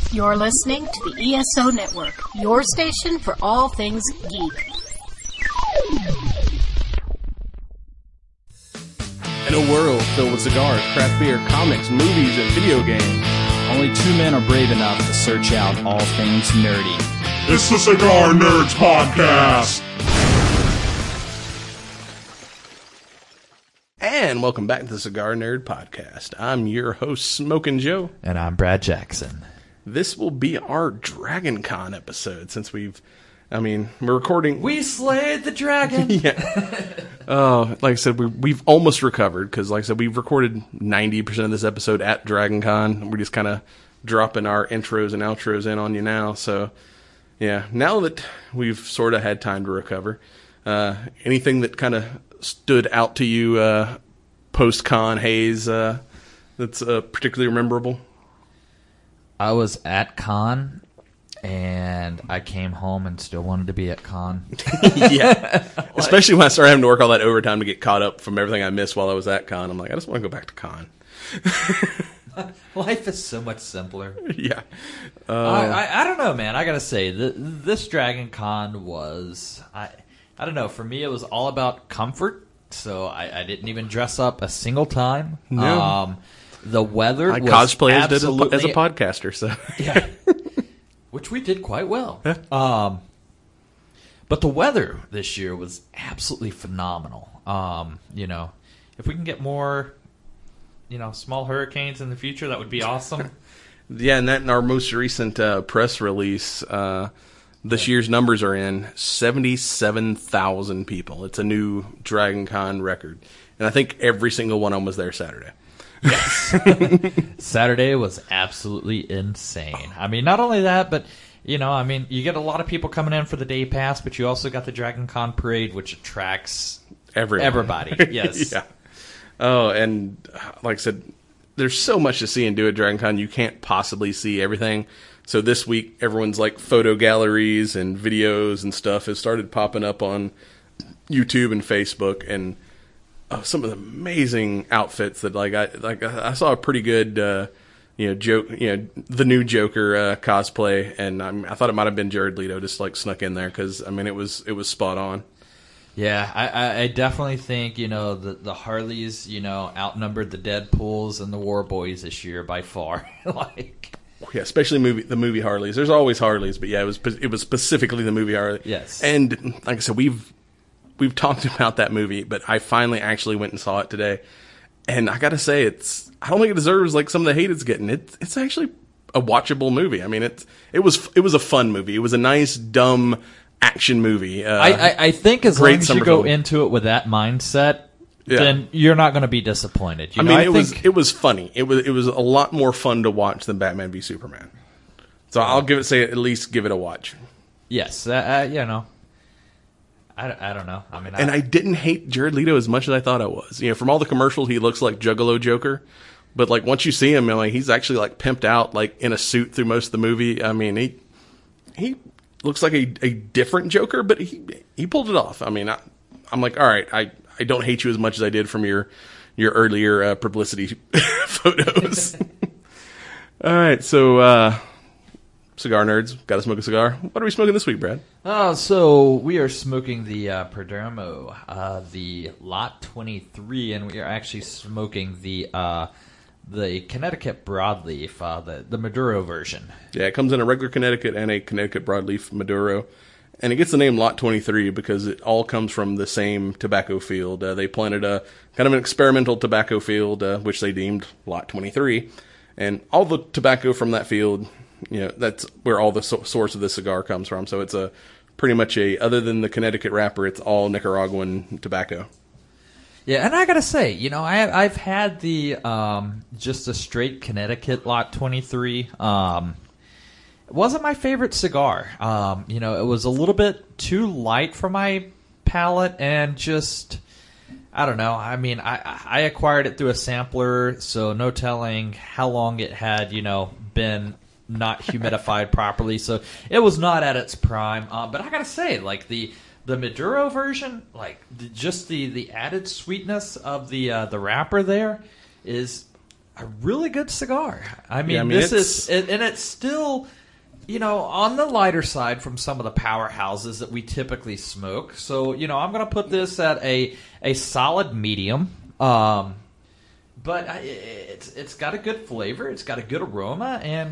You're listening to the ESO Network, your station for all things geek. In a world filled with cigars, craft beer, comics, movies, and video games, only two men are brave enough to search out all things nerdy. It's the Cigar Nerds Podcast! And welcome back to the Cigar Nerd Podcast. I'm your host, Smokin' Joe. And I'm Brad Jackson. This will be our Dragon Con episode, since we're recording... We slayed the dragon! Yeah. Like I said, we've almost recovered, because like I said, we've recorded 90% of this episode at Dragon Con. We're just kind of dropping our intros and outros in on you now, so... Yeah, now that we've sort of had time to recover, anything that kind of stood out to you post-con haze that's particularly memorable? I was at con, and I came home and still wanted to be at con. Yeah, especially when I started having to work all that overtime to get caught up from everything I missed while I was at con. I'm like, I just want to go back to con. Life is so much simpler. Yeah. I don't know, man. I gotta say, this Dragon Con was... I don't know. For me, it was all about comfort, so I didn't even dress up a single time. No. The weather I was cosplayed as a podcaster, so... Yeah. Which we did quite well. But the weather this year was absolutely phenomenal. If we can get more... small hurricanes in the future, that would be awesome. Yeah, and that in our most recent press release, this year's numbers are in 77,000 people. It's a new Dragon Con record. And I think every single one of them was there Saturday. Yes. Saturday was absolutely insane. I mean, not only that, but, you get a lot of people coming in for the day pass, but you also got the Dragon Con parade, which attracts everybody. Yes. Yeah. Oh, and like I said, there's so much to see and do at Dragon Con, you can't possibly see everything. So this week, everyone's like photo galleries and videos and stuff has started popping up on YouTube and Facebook, and some of the amazing outfits that I saw a pretty good the new Joker cosplay, and I thought it might have been Jared Leto just like snuck in there because it was spot on. Yeah, I definitely think, the Harleys, outnumbered the Deadpools and the War Boys this year by far. Yeah, especially the movie Harleys. There's always Harleys, but yeah, it was specifically the movie Harley. Yes. And like I said, we've talked about that movie, but I finally actually went and saw it today. And I got to say, I don't think it deserves like some of the hate it's getting. It's actually a watchable movie. It was a fun movie. It was a nice, dumb action movie. I think as long as you go into it with that mindset, then you're not going to be disappointed. It was funny. It was a lot more fun to watch than Batman v Superman. So I'll at least give it a watch. Yes, I don't know. And I didn't hate Jared Leto as much as I thought I was. From all the commercials, he looks like Juggalo Joker. But like once you see him, he's actually like pimped out, like in a suit through most of the movie. He looks like a different Joker, but he pulled it off. I'm like, all right, I don't hate you as much as I did from your earlier publicity photos. All right, so cigar nerds, gotta smoke a cigar. What are we smoking this week, Brad? So we are smoking the Perdomo, the Lot 23, and we are actually smoking the Connecticut broadleaf, the Maduro version. Yeah, it comes in a regular Connecticut and a Connecticut broadleaf Maduro. And it gets the name Lot 23 because it all comes from the same tobacco field. They planted a kind of an experimental tobacco field, which they deemed Lot 23. And all the tobacco from that field, that's where all the source of the cigar comes from. So it's pretty much other than the Connecticut wrapper, it's all Nicaraguan tobacco. Yeah, and I gotta say, I've had the just a straight Connecticut Lot 23. It wasn't my favorite cigar. It was a little bit too light for my palate, and just I don't know. I acquired it through a sampler, so no telling how long it had been not humidified properly. So it was not at its prime. But I gotta say, like the Maduro version, just the added sweetness of the wrapper there is a really good cigar. I mean, and it's still, on the lighter side from some of the powerhouses that we typically smoke. So, I'm going to put this at a solid medium. But it's got a good flavor. It's got a good aroma, and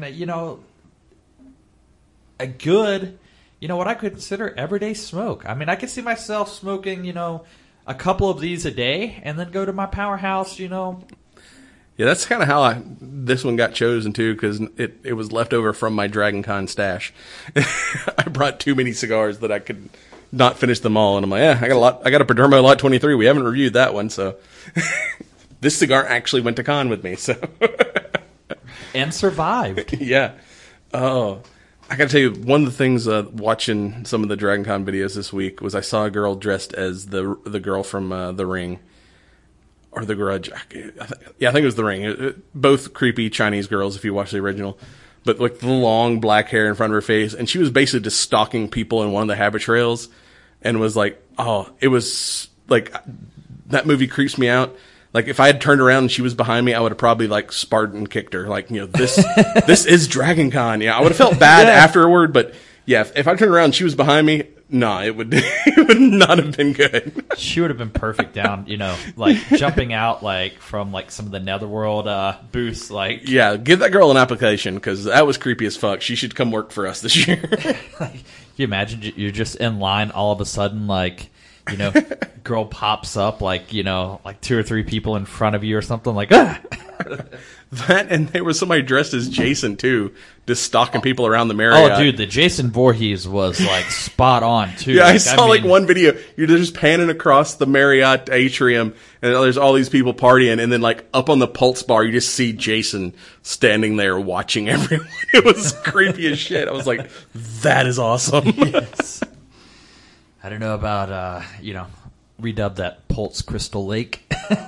a good, what I could consider everyday smoke. I mean, I could see myself smoking, a couple of these a day, and then go to my powerhouse, Yeah, that's kind of how this one got chosen too, because it was left over from my Dragon Con stash. I brought too many cigars that I could not finish them all, and I'm like, I got a Perdomo Lot 23. We haven't reviewed that one, so this cigar actually went to con with me, so and survived. Yeah. Oh, I got to tell you, one of the things watching some of the Dragon Con videos this week was I saw a girl dressed as the girl from The Ring. Or The Grudge. I think it was The Ring. Both creepy Chinese girls, if you watch the original. But like the long black hair in front of her face. And she was basically just stalking people in one of the habit trails. And was like, it was like, that movie creeps me out. Like if I had turned around and she was behind me, I would have probably like Spartan kicked her. Like, this is Dragon Con. Yeah, I would have felt bad afterward. But yeah, if I turned around and she was behind me, no, it would not have been good. She would have been perfect down, like jumping out like from like some of the Netherworld booths. Like, yeah, give that girl an application because that was creepy as fuck. She should come work for us this year. Can you imagine you're just in line, all of a sudden, like, girl pops up, like, like 2 or 3 people in front of you or something, like, ah! That, and there was somebody dressed as Jason, too, just stalking people around the Marriott. Oh, dude, the Jason Voorhees was, like, spot on, too. Yeah, I saw one video. You're just panning across the Marriott atrium, and there's all these people partying, and then, like, up on the Pulse bar, you just see Jason standing there watching everyone. It was creepy as shit. I was like, that is awesome. Yes. I don't know about, redub that Pulse Crystal Lake.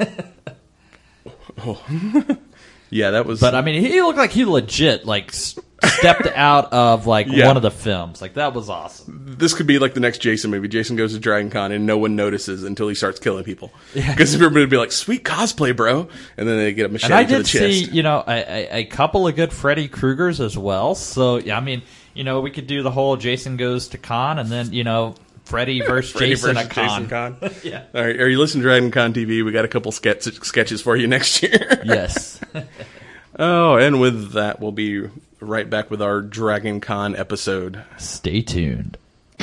Yeah, that was... But, I mean, he looked like he legit, like, stepped out of, like, one of the films. Like, that was awesome. This could be, like, the next Jason movie. Jason goes to Dragon Con, and no one notices until he starts killing people. Because everybody would be like, sweet cosplay, bro. And then they get a machete to the chest. And I did see, a couple of good Freddy Kruegers as well. So, yeah, I mean, we could do the whole Jason goes to con, and then, Freddy versus Jason at con. Yeah. All right, are you listening to Dragon Con TV? We got a couple sketches for you next year. Yes. Oh, and with that, we'll be right back with our Dragon Con episode. Stay tuned.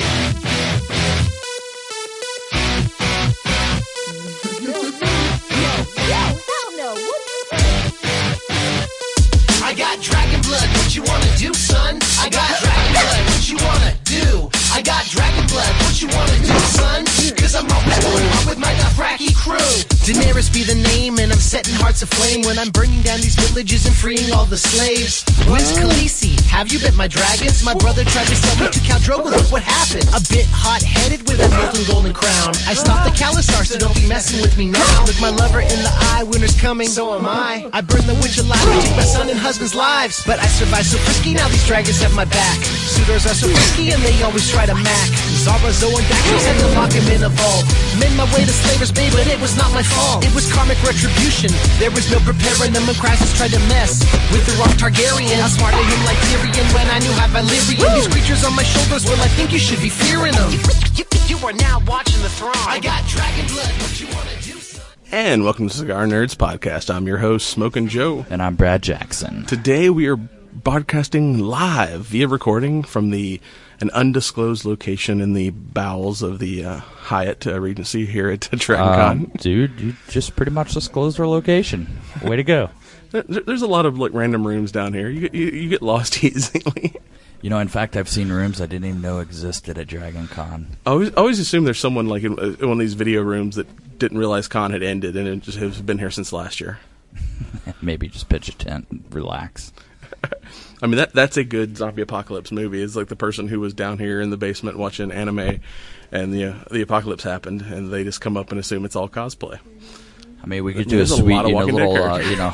I got dragon blood, what you wanna do, son? I got dragon blood, what you wanna do? I got dragon blood, what you wanna do, son? Cause I'm rolling with my Dothraki crew. Daenerys be the name, and I'm setting hearts aflame when I'm burning down these villages and freeing all the slaves. Where's Khaleesi? Have you bit my dragons? My brother tried to sell me to Khal Drogo, look what happened. A bit hot-headed with a molten golden crown. I stopped the Khalasar, so don't be messing with me now. Look my lover in the eye, winter's coming, so am I. I burned the witch alive to take my son and husband's lives. But I survived so frisky, now these dragons have my back. Suitors are so risky and they always try to mac. Zara, Zoe, and Daxos had to lock him in a vault. Made my way to Slaver's Bay, but it was not my fault. It was karmic retribution. There was no preparing them when Crisis tried to mess with the wrong Targaryen. I smarted him like Tyrion when I knew how Valyrian. These creatures on my shoulders, well, I think you should be fearing them. You are now watching the throne. I got dragon blood, what you wanna do, son? And welcome to Cigar Nerds Podcast. I'm your host, Smokin' Joe. And I'm Brad Jackson. Today we are broadcasting live via recording from an undisclosed location in the bowels of the Hyatt Regency here at Dragon Con. Dude, you just pretty much disclosed our location. Way to go. There's a lot of like random rooms down here. You get lost easily. In fact, I've seen rooms I didn't even know existed at Dragon Con. I always assume there's someone like in one of these video rooms that didn't realize con had ended and it just has been here since last year. Maybe just pitch a tent and relax. I mean, that's a good zombie apocalypse movie. It's like the person who was down here in the basement watching anime, and the apocalypse happened, and they just come up and assume it's all cosplay. I mean, we could do a sweet, little,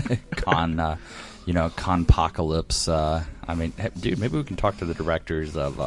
conpocalypse. I mean, dude, maybe we can talk to the directors of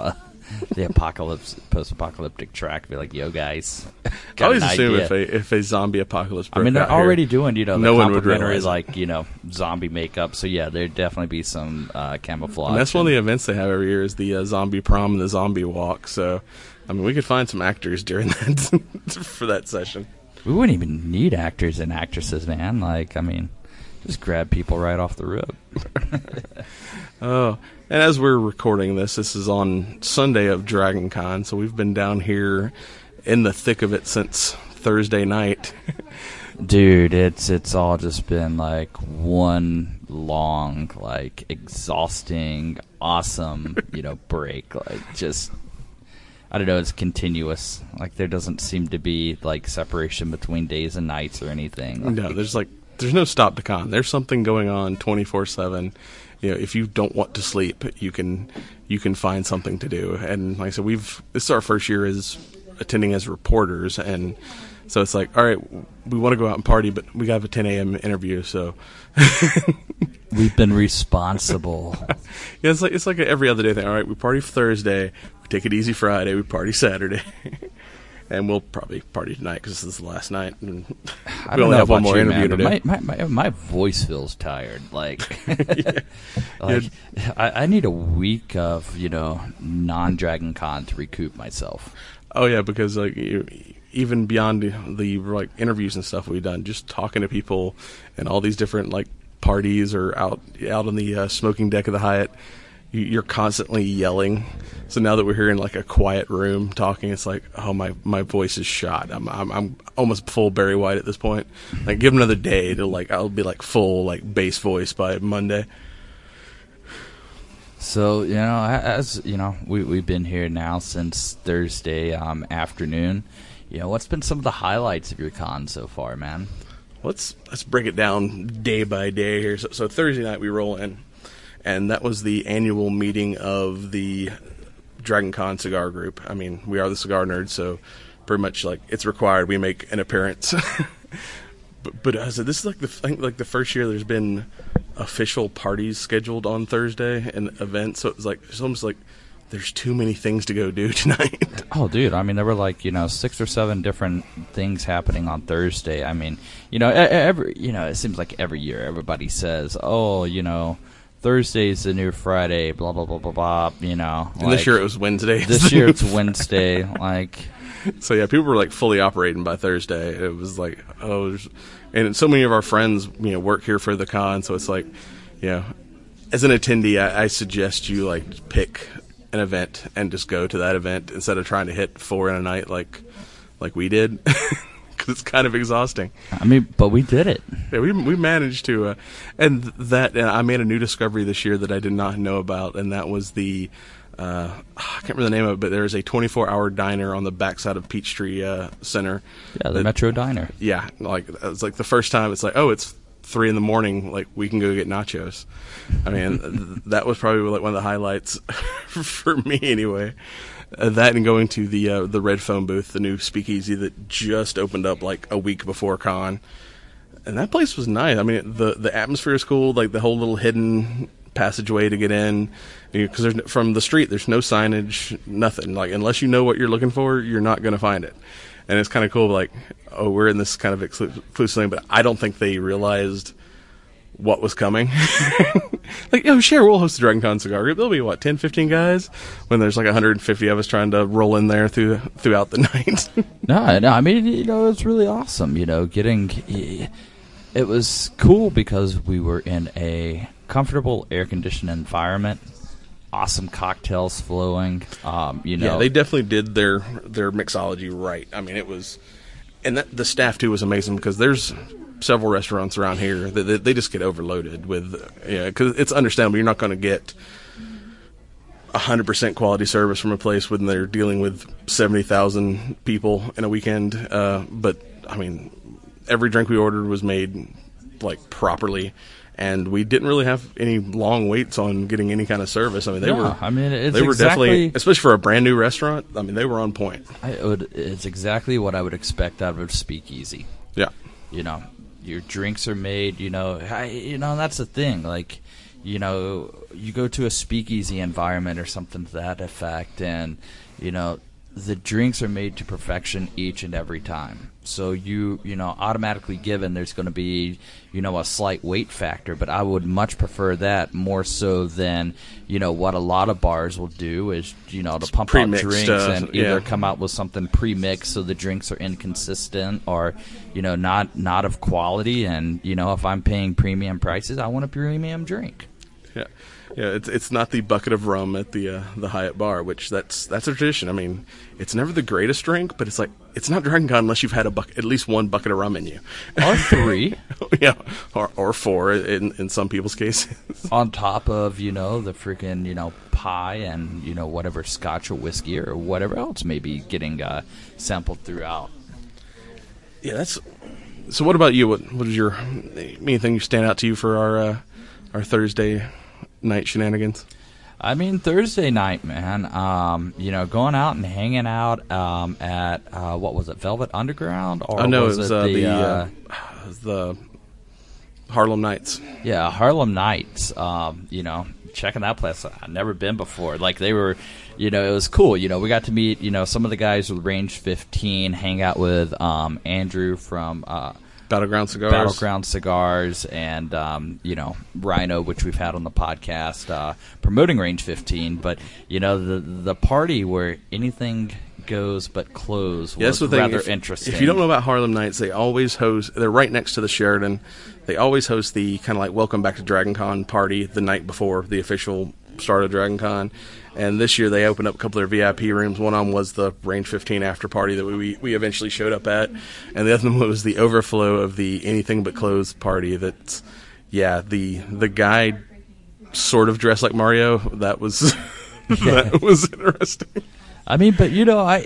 The post-apocalyptic track. Be like, yo, guys. I always assume if a zombie apocalypse broke they're out already here, doing, the no one would complimentary, realize zombie makeup. So, yeah, there'd definitely be some camouflage. And that's one of the events they have every year is the zombie prom and the zombie walk. So, I mean, we could find some actors during that for that session. We wouldn't even need actors and actresses, man. Just grab people right off the rip. Oh, and as we're recording this is on Sunday of Dragon Con, so we've been down here in the thick of it since Thursday night. Dude, it's all just been one long, exhausting, awesome, break. I don't know, it's continuous. There doesn't seem to be separation between days and nights or anything. No, there's no stop to con. There's something going on 24/7. If you don't want to sleep, you can find something to do. And like I said, this is our first year as attending as reporters, and so it's all right, we want to go out and party, but we got a 10 a.m. interview, so we've been responsible. Yeah, it's like every other day thing. All right, we party Thursday, we take it easy Friday, we party Saturday. And we'll probably party tonight because this is the last night. And we only have one more interview to do. My voice feels tired. Yeah. I need a week of non-Dragon Con to recoup myself. Oh yeah, because even beyond the interviews and stuff we've done, just talking to people and all these different parties or out on the smoking deck of the Hyatt. You're constantly yelling. So now that we're here in a quiet room talking, it's my voice is shot. I'm almost full Barry White at this point. Give another day to I'll be full bass voice by Monday. So as we've been here now since Thursday afternoon. What's been some of the highlights of your con so far, man? Let's break it down day by day here. So Thursday night we roll in. And that was the annual meeting of the Dragon Con Cigar Group. I mean, we are the Cigar Nerds, so pretty much it's required we make an appearance. but I said, this is the first year there's been official parties scheduled on Thursday and events. So it's almost there's too many things to go do tonight. Oh, dude! There were 6 or 7 different things happening on Thursday. It seems like every year everybody says, "Oh, Thursday's the new Friday, blah, blah, blah, blah, blah, And this year it was Wednesday. This year it's Wednesday, So, yeah, people were, fully operating by Thursday. It was and so many of our friends, work here for the con, so it's as an attendee, I suggest you, pick an event and just go to that event instead of trying to hit 4 in a night like we did. It's kind of exhausting. But we did it. Yeah, we managed to, and I made a new discovery this year that I did not know about, and that was the I can't remember the name of it, but there's a 24-hour diner on the backside of Peachtree Center. Yeah, the Metro Diner. Yeah, it's the first time. It's it's 3 in the morning. We can go get nachos. That was probably one of the highlights for me anyway. That and going to the Red Phone booth, the new speakeasy that just opened up a week before con, and that place was nice. The atmosphere is cool, the whole little hidden passageway to get in, because from the street there's no signage, nothing. Unless you know what you're looking for, you're not going to find it, and it's kind of cool. We're in this kind of exclusive thing, but I don't think they realized what was coming. Sure, we'll host the Dragon Con Cigar Group. There'll be 10, 15 guys when there's 150 of us trying to roll in there throughout the night. No, it's really awesome. It was cool because we were in a comfortable air-conditioned environment. Awesome cocktails flowing. Yeah, they definitely did their mixology right. It was, and the staff too was amazing because there's several restaurants around here that they just get overloaded with, because it's understandable. You're not going to get 100% quality service from a place when they're dealing with 70,000 people in a weekend. But every drink we ordered was made properly, and we didn't really have any long waits on getting any kind of service. They were definitely, especially for a brand new restaurant. They were on point. It's exactly what I would expect out of a speakeasy. Yeah. Your drinks are made, and that's the thing. you go to a speakeasy environment or something to that effect, and the drinks are made to perfection each and every time. So automatically given there's going to be a slight weight factor, but I would much prefer that more so than what a lot of bars will do is to pump out Pre-mixed drinks stuff, and either come out with something pre-mixed so the drinks are inconsistent or not of quality. And if I'm paying premium prices, I want a premium drink. Yeah. Yeah, it's not the bucket of rum at the Hyatt bar, which that's a tradition. I mean, it's never the greatest drink, but it's not Dragon Con unless you've had at least one bucket of rum in you, or 3, yeah, or 4 in some people's cases. On top of the freaking pie and whatever scotch or whiskey or whatever else may be getting sampled throughout. Yeah, so. What about you? What is your anything stand out to you for our Thursday night shenanigans? I mean, Thursday night, man, going out and hanging out at, what was it, Velvet Underground? Or no, was it was the Harlem Nights. Yeah, Harlem Nights, checking that place. I've never been before. Like, they were, it was cool. We got to meet, some of the guys with Range 15, hang out with Andrew from Battleground Cigars, and Rhino, which we've had on the podcast, promoting Range 15. But the party where anything goes but close was rather interesting. If you don't know about Harlem Nights, they always host. They're right next to the Sheraton. They always host the kind of like Welcome Back to Dragon Con party the night before the official start of Dragon Con. And this year they opened up a couple of their VIP rooms. One of them was the Range 15 after party that we eventually showed up at. And the other one was the overflow of the Anything But Clothes party. That's, the guy sort of dressed like Mario. That was that was interesting. I mean, but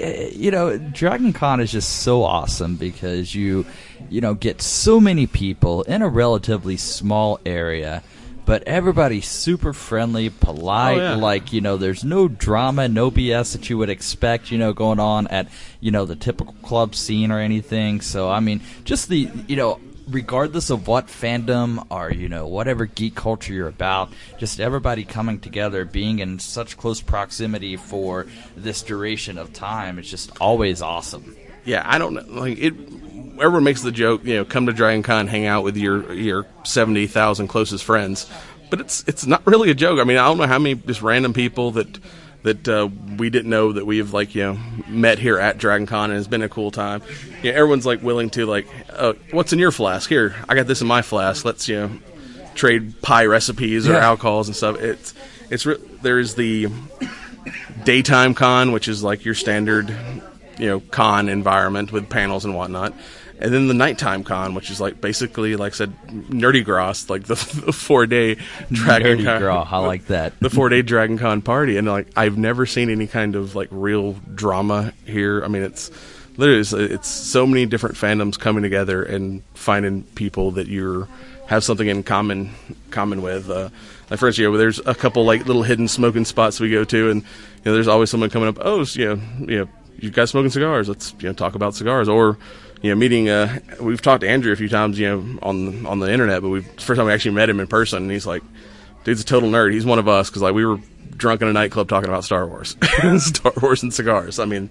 Dragon Con is just so awesome because you get so many people in a relatively small area. But everybody's super friendly, polite. Oh, yeah. Like, there's no drama, no BS that you would expect, going on at, the typical club scene or anything. So, I mean, just the, regardless of what fandom or, whatever geek culture you're about, just everybody coming together, being in such close proximity for this duration of time, it's just always awesome. Yeah, I don't know. Like, everyone makes the joke, come to Dragon Con, hang out with your 70,000 closest friends, but it's not really a joke. I mean, I don't know how many just random people that we didn't know that we've met here at Dragon Con, and it's been a cool time. Everyone's willing to what's in your flask? Here, I got this in my flask. Let's trade pie recipes or alcohols and stuff. There's the daytime con, which is like your standard con environment with panels and whatnot. And then the nighttime con, which is basically, like I said, Nerdy Gross, like the 4-day Dragon Con. I like that. The 4-day Dragon Con party. And I've never seen any kind of real drama here. I mean, it's literally, it's so many different fandoms coming together and finding people that you have something in common with. For instance, there's a couple little hidden smoking spots we go to, and there's always someone coming up. Oh, you guys smoking cigars? Let's talk about cigars. Or meeting. We've talked to Andrew a few times on the internet, but first time we actually met him in person, and he's like, dude's a total nerd. He's one of us because we were drunk in a nightclub talking about Star Wars, Star Wars and cigars. I mean,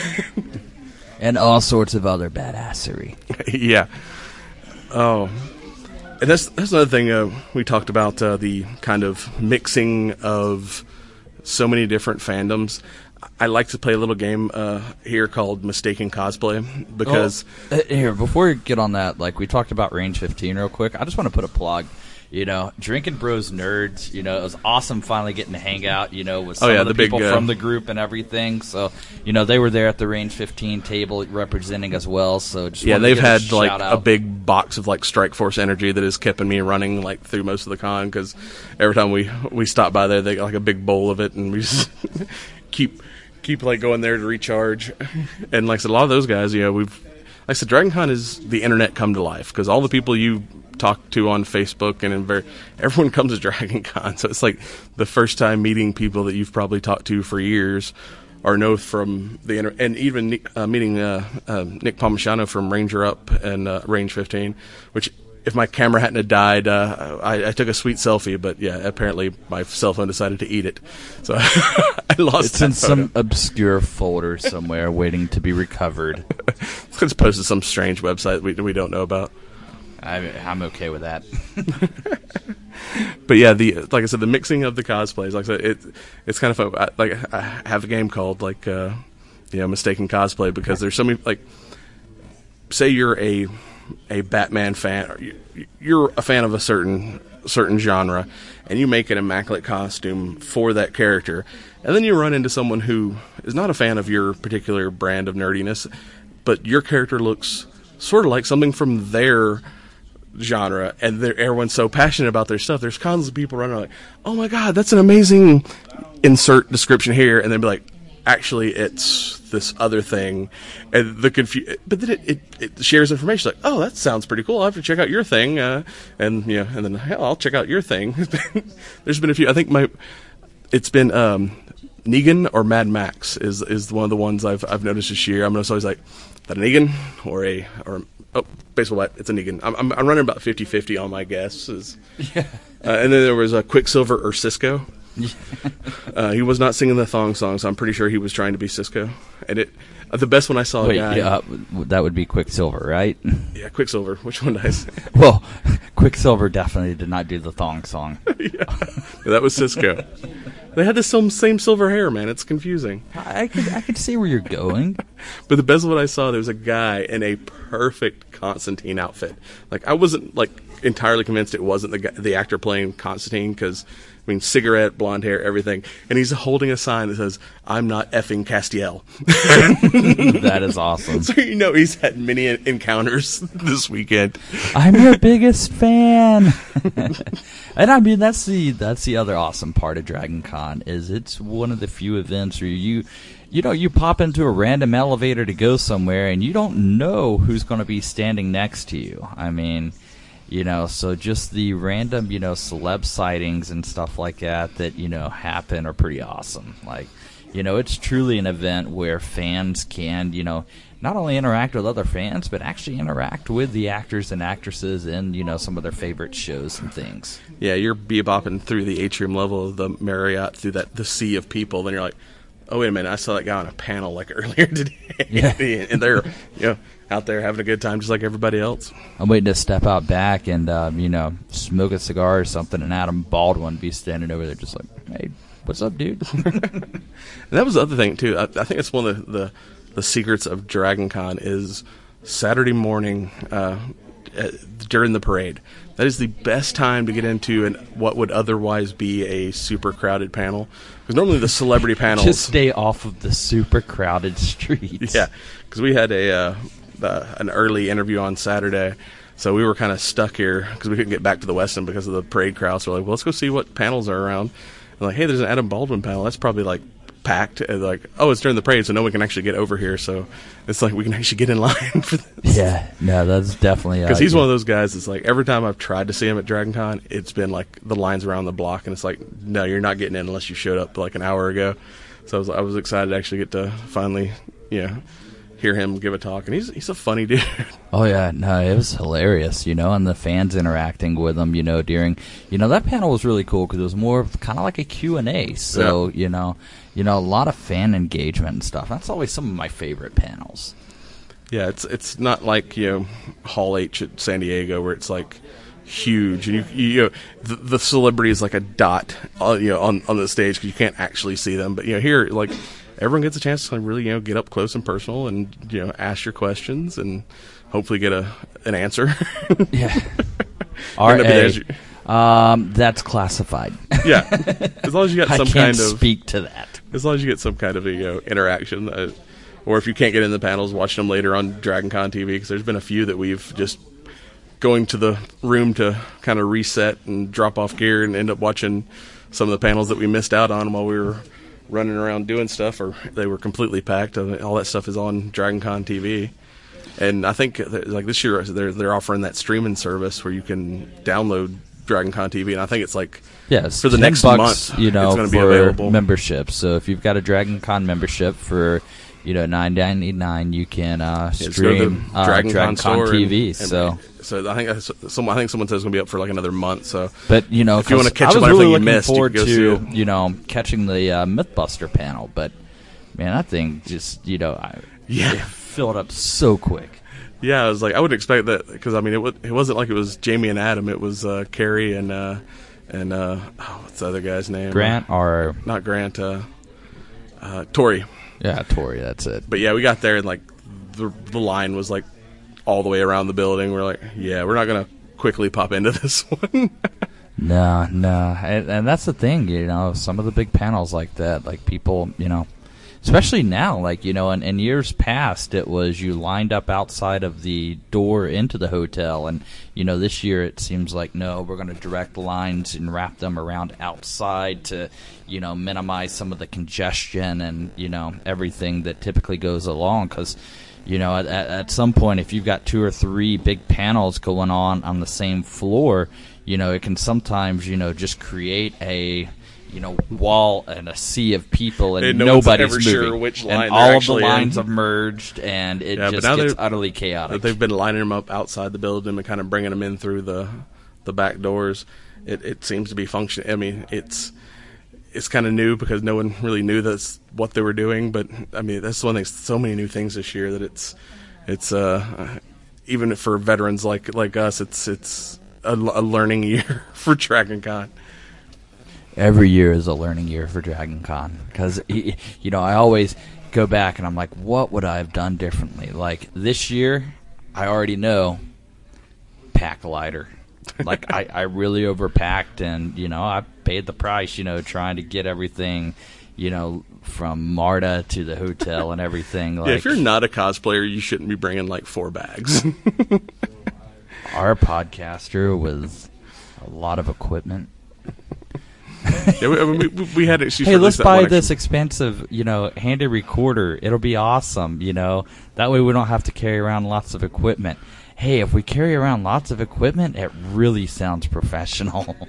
and all sorts of other badassery. Yeah. Oh. And that's another thing we talked about, the kind of mixing of so many different fandoms. I like to play a little game here called Mistaken Cosplay because... here, before we get on that, we talked about Range 15 real quick, I just want to put a plug. Drinking Bros Nerds, it was awesome finally getting to hang out, with some of the people from the group and everything. So, they were there at the Range 15 table representing as well. So, just they've had a big box of Strike Force energy that is keeping me running through most of the con because every time we stop by there, they got a big bowl of it, and we just keep going there to recharge. And like I said, a lot of those guys, Dragon Con is the internet come to life because all the people you talk to on Facebook and everyone comes to Dragon Con. So it's the first time meeting people that you've probably talked to for years or know from the internet. And even meeting Nick Palmisano from Ranger Up and Range 15, which if my camera hadn't have died, I took a sweet selfie, but yeah, apparently my cell phone decided to eat it. So I lost It's that in photo. some obscure folder somewhere waiting to be recovered. It's posted some strange website we don't know about. I'm okay with that. But yeah, like I said, the mixing of the cosplays, like I said, it's kind of fun. I have a game called Mistaken Cosplay, because there's so many, like, say you're a Batman fan, or you're a fan of a certain genre, and you make an immaculate costume for that character, and then you run into someone who is not a fan of your particular brand of nerdiness, but your character looks sort of like something from their genre, and everyone's so passionate about their stuff. There's constantly people running like, "Oh my god, that's an amazing," insert description here, and then be like, "Actually, it's this other thing," and but then it shares information like, "Oh, that sounds pretty cool. I'll have to check out your thing," and then hell, I'll check out your thing. There's been a few. I think it's been Negan or Mad Max is one of the ones I've noticed this year. I'm always like, "Is that a Negan or baseball bat?" It's a Negan. I'm running about 50-50 on my guesses. Yeah. And then there was a Quicksilver or Cisco. He was not singing the thong song, so I'm pretty sure he was trying to be Cisco. And the best one I saw. Wait, a guy, yeah, that would be Quicksilver, right? Yeah, Quicksilver. Which one did I say? Well, Quicksilver definitely did not do the thong song. Yeah, that was Cisco. They had the same silver hair, man. It's confusing. I could see where you're going. But the best one I saw, there was a guy in a perfect Constantine outfit. Like, I wasn't entirely convinced it wasn't the actor playing Constantine, because cigarette, blonde hair, everything, and he's holding a sign that says, "I'm not effing Castiel." That is awesome. So he's had many encounters this weekend. I'm your biggest fan. And I mean, that's the other awesome part of Dragon Con, is it's one of the few events where you pop into a random elevator to go somewhere and you don't know who's going to be standing next to you. I mean, so just the random, celeb sightings and stuff like that happen are pretty awesome. Like, it's truly an event where fans can, not only interact with other fans, but actually interact with the actors and actresses in, some of their favorite shows and things. Yeah, you're bebopping through the atrium level of the Marriott through the sea of people. Then you're like, "Oh, wait a minute, I saw that guy on a panel like earlier today." Yeah. And they're, out there having a good time just like everybody else. I'm waiting to step out back and, smoke a cigar or something, and Adam Baldwin be standing over there just like, "Hey, what's up, dude?" And that was the other thing, too. I think it's one of the secrets of Dragon Con is Saturday morning during the parade. That is the best time to get into what would otherwise be a super crowded panel. Because normally the celebrity panels... Just stay off of the super crowded streets. Yeah, because we had an early interview on Saturday, so we were kind of stuck here because we couldn't get back to the Westin because of the parade crowd. So we're like, well, let's go see what panels are around. And like, hey, there's an Adam Baldwin panel. That's probably like packed. And like, oh, it's during the parade, so no one can actually get over here. So it's like we can actually get in line for this. Yeah, no, that's definitely because he's one of those guys that's like, every time I've tried to see him at Dragon Con, it's been like the lines around the block, and it's like, no, you're not getting in unless you showed up like an hour ago. So I was excited to actually get to finally, hear him give a talk, and he's a funny dude. Oh yeah, no, it was hilarious, and the fans interacting with him, during, that panel was really cool because it was more kind of like a Q&A. So, yeah. A lot of fan engagement and stuff. That's always some of my favorite panels. Yeah, it's not like Hall H at San Diego where it's like huge, and the celebrity is like a dot, on the stage because you can't actually see them. But here, like, everyone gets a chance to really get up close and personal and ask your questions and hopefully get an answer. Yeah. That's classified. Yeah, as long as you got some kind of speak to that. As long as you get some kind of interaction, or if you can't get in the panels, watch them later on Dragon Con TV, because there's been a few that we've just going to the room to kind of reset and drop off gear and end up watching some of the panels that we missed out on while we were running around doing stuff, or they were completely packed. All that stuff is on Dragon Con TV. And I think like this year they're offering that streaming service where you can download Dragon Con TV, and I think it's like for the next month, it's going to be available. Membership. So if you've got a Dragon Con membership for $9.99 you can Just go to stream the Dragon Con store TV. So I think someone says it's going to be up for like another month. So, but if you want to 'cause catch I up was on really everything you looking missed, you forward can go see it. to catching the MythBuster panel. But man, that thing just it filled up so quick. Yeah, I was like, I would expect that because I mean, it wasn't like it was Jamie and Adam. It was Carrie and what's the other guy's name? Grant or not Grant? Tori. Yeah, Tori. That's it. But yeah, we got there and like the line was like all the way around the building. We're like, yeah, we're not gonna quickly pop into this one. No, and that's the thing. Some of the big panels like that, like people, especially now, like, in years past, it was you lined up outside of the door into the hotel. And, this year it seems like, no, we're going to direct lines and wrap them around outside to, minimize some of the congestion and, everything that typically goes along. Because, at some point, if you've got 2 or 3 big panels going on the same floor, it can sometimes, just create a wall and a sea of people, and nobody's moving. Sure which line and all of the in. lines have merged, and it just gets utterly chaotic. They've been lining them up outside the building and kind of bringing them in through the back doors. It seems to be functioning. I mean, it's kind of new because no one really knew that's what they were doing. But I mean, that's one thing. So many new things this year that it's even for veterans like us, it's a learning year for Dragon Con. Every year is a learning year for Dragon Con because, I always go back and I'm like, what would I have done differently? Like this year, I already know, pack lighter. Like I really overpacked and, I paid the price, trying to get everything, from MARTA to the hotel and everything. Like, yeah, if you're not a cosplayer, you shouldn't be bringing like 4 bags. Our podcaster with a lot of equipment. Yeah, we had it. Hey, let's buy this expensive, handy recorder. It'll be awesome, That way we don't have to carry around lots of equipment. Hey, if we carry around lots of equipment, it really sounds professional.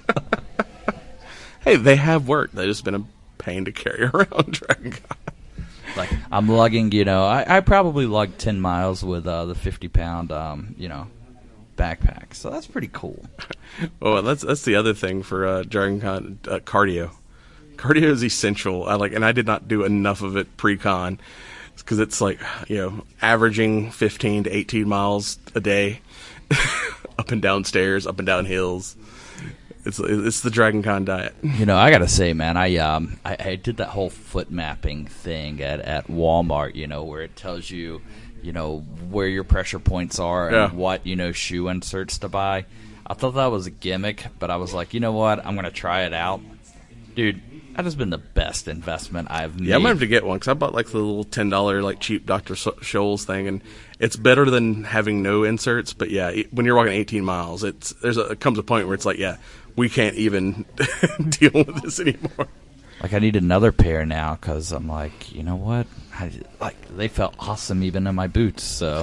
Hey, they have worked. They've just been a pain to carry around Dragon Con. Like, I'm lugging, I probably lugged 10 miles with the 50-pound, backpack. So that's pretty cool. Oh, that's the other thing for Dragon Con, cardio. Cardio is essential. I did not do enough of it pre-con because it's like, averaging 15 to 18 miles a day, up and down stairs, up and down hills. It's the Dragon Con diet. I gotta say, man, I did that whole foot mapping thing at Walmart. Where it tells you, where your pressure points are and what shoe inserts to buy. I thought that was a gimmick, but I was like, you know what? I'm gonna try it out, dude. That has been the best investment I've made. Yeah, I'm gonna have to get one because I bought like the little $10 like cheap Dr. Scholl's thing, and it's better than having no inserts. But yeah, when you're walking 18 miles, it comes a point where it's like, yeah, we can't even deal with this anymore. Like, I need another pair now because I'm like, you know what? They felt awesome even in my boots. So,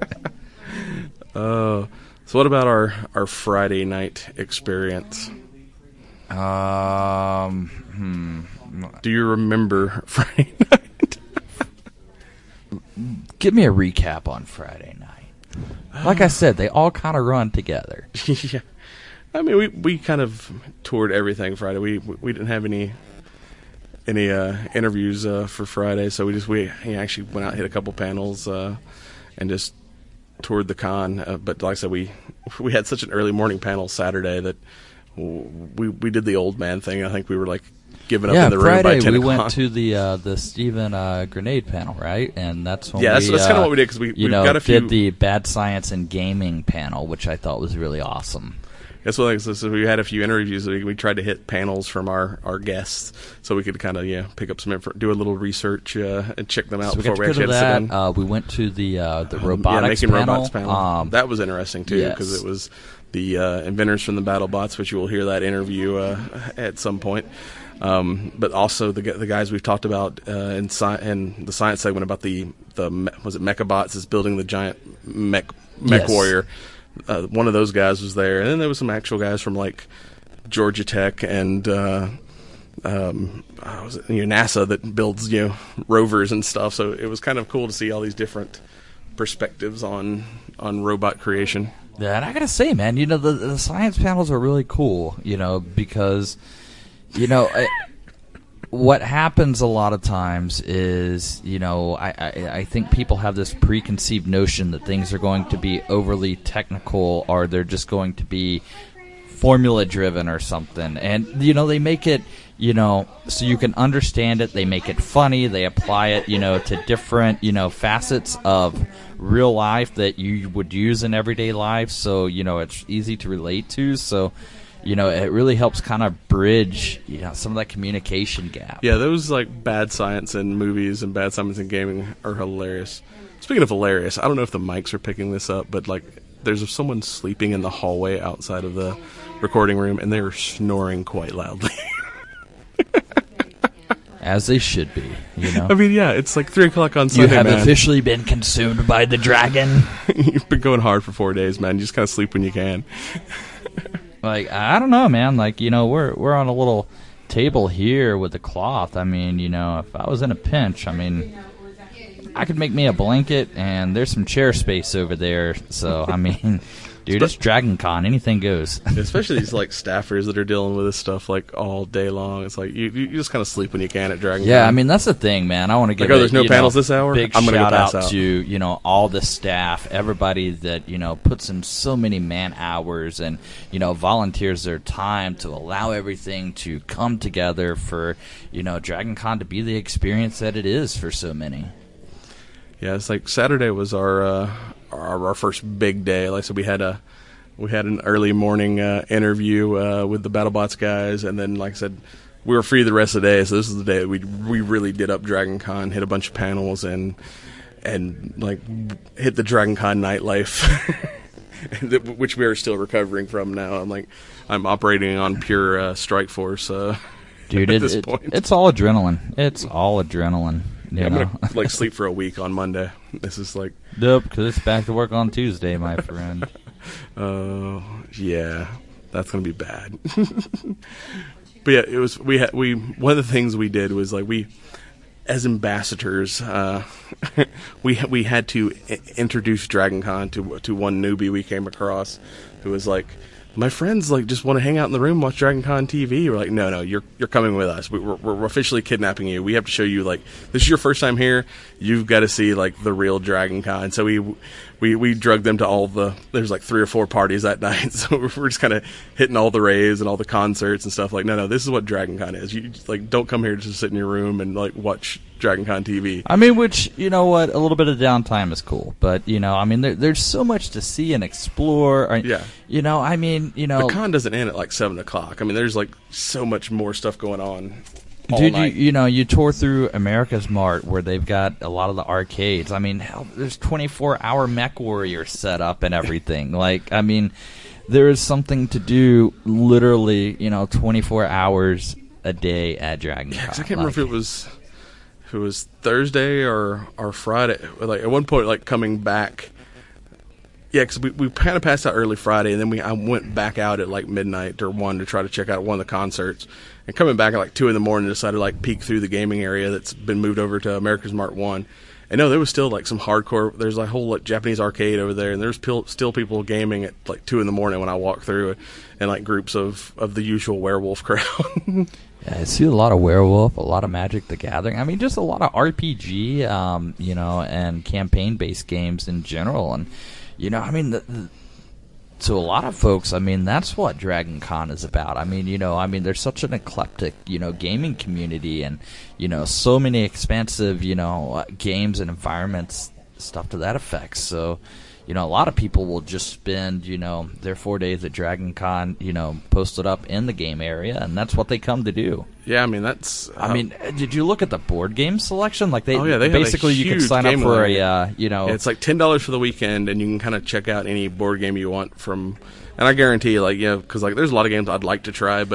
so what about our Friday night experience? Do you remember Friday night? Give me a recap on Friday night. Like I said, they all kind of run together. Yeah. I mean, we kind of toured everything Friday. We didn't have any interviews for Friday, so we actually went out and hit a couple panels and just toured the con. But like I said, we had such an early morning panel Saturday that we did the old man thing. I think we were like giving up in the room by 10 o'clock. We went to the Stephen Grenade panel, right? And that's when that's kind of what we did because we got a few. Did the Bad Science and Gaming panel, which I thought was really awesome. That's what so we had a few interviews. We tried to hit panels from our guests so we could kind of pick up some do a little research and check them out so before we actually had to sit in. We went to the robotics making panel. Robots panel. That was interesting too because it was the inventors from the BattleBots, which you will hear that interview at some point. But also the guys we've talked about in the science segment about the was it Mechabots is building the giant mech warrior. One of those guys was there, and then there was some actual guys from like Georgia Tech and NASA that builds rovers and stuff. So it was kind of cool to see all these different perspectives on robot creation. Yeah, and I gotta say, man, the science panels are really cool. Because what happens a lot of times is, I think people have this preconceived notion that things are going to be overly technical or they're just going to be formula driven or something. And, they make it, so you can understand it. They make it funny. They apply it, to different, facets of real life that you would use in everyday life. So, it's easy to relate to. So, it really helps kind of bridge, some of that communication gap. Yeah, those like bad science in movies and bad science in gaming are hilarious. Speaking of hilarious, I don't know if the mics are picking this up, but like there's someone sleeping in the hallway outside of the recording room, and they are snoring quite loudly. As they should be, I mean, yeah, it's like 3 o'clock on Sunday, You have man. officially been consumed by the dragon. You've been going hard for 4 days, man. You just kind of sleep when you can. Like, I don't know, man. Like, we're on a little table here with the cloth. I mean, if I was in a pinch, I mean, I could make me a blanket, and there's some chair space over there. So, I mean, dude, it's Dragon Con. Anything goes. Especially these, like, staffers that are dealing with this stuff, like, all day long. It's like, you just kind of sleep when you can at Dragon Con. Yeah, I mean, that's the thing, man. I want to give there's no panels this hour? Big I'm gonna go shout pass out out. to, all the staff, everybody that, puts in so many man hours and, volunteers their time to allow everything to come together for, Dragon Con to be the experience that it is for so many. Yeah, it's like Saturday was our first big day. Like, so we had an early morning interview with the BattleBots guys, and then, like I said, we were free the rest of the day. So this is the day that we really did up Dragon Con, hit a bunch of panels, and like hit the Dragon Con nightlife, which we are still recovering from now. I'm operating on pure strike force. Dude, at this point. it's all adrenaline. It's all adrenaline. I'm gonna like sleep for a week on Monday. This is like nope, because it's back to work on Tuesday, my friend. Yeah, that's gonna be bad. But yeah, it was one of the things we did was like we, as ambassadors, we had to introduce Dragon Con to one newbie we came across who was like, my friends like just want to hang out in the room and watch Dragon Con TV. We're like, no, you're coming with us. We're officially kidnapping you. We have to show you, like, this is your first time here. You've got to see like the real Dragon Con. So we drug them to there's like 3 or 4 parties that night. So we're just kind of hitting all the raves and all the concerts and stuff. Like, no, this is what Dragon Con is. You just, like, don't come here just to sit in your room and like watch Dragon Con TV. I mean, which, you know what, a little bit of downtime is cool, but, I mean, there's so much to see and explore. Yeah. I mean, the con doesn't end at like 7 o'clock. I mean, there's like so much more stuff going on all dude, night. you tour through America's Mart where they've got a lot of the arcades. I mean, hell, there's 24-hour Mech Warrior set up and everything. Like, I mean, there is something to do literally, 24 hours a day at Dragon Con. I can't remember if it was Thursday or Friday. Like at one point, like coming back. Yeah, because we kind of passed out early Friday, and then I went back out at like midnight or 1 to try to check out one of the concerts. And coming back at like 2 in the morning, decided to like peek through the gaming area that's been moved over to America's Mart 1. And no, there was still like some hardcore. There's a whole like Japanese arcade over there, and there's still people gaming at like 2 in the morning when I walk through it, and like groups of the usual werewolf crowd. Yeah, I see a lot of werewolf, a lot of Magic the Gathering. I mean, just a lot of RPG, and campaign-based games in general. And I mean, to a lot of folks, I mean, that's what Dragon Con is about. I mean, there's such an eclectic, gaming community, and so many expansive, games and environments, stuff to that effect. So, a lot of people will just spend, their 4 days at Dragon Con, posted up in the game area, and that's what they come to do. Yeah, I mean, that's... I mean, did you look at the board game selection? Like they have basically, a you can huge sign up game for area. It's like $10 for the weekend, and you can kind of check out any board game you want from... And I guarantee, like, because like there's a lot of games I'd like to try, but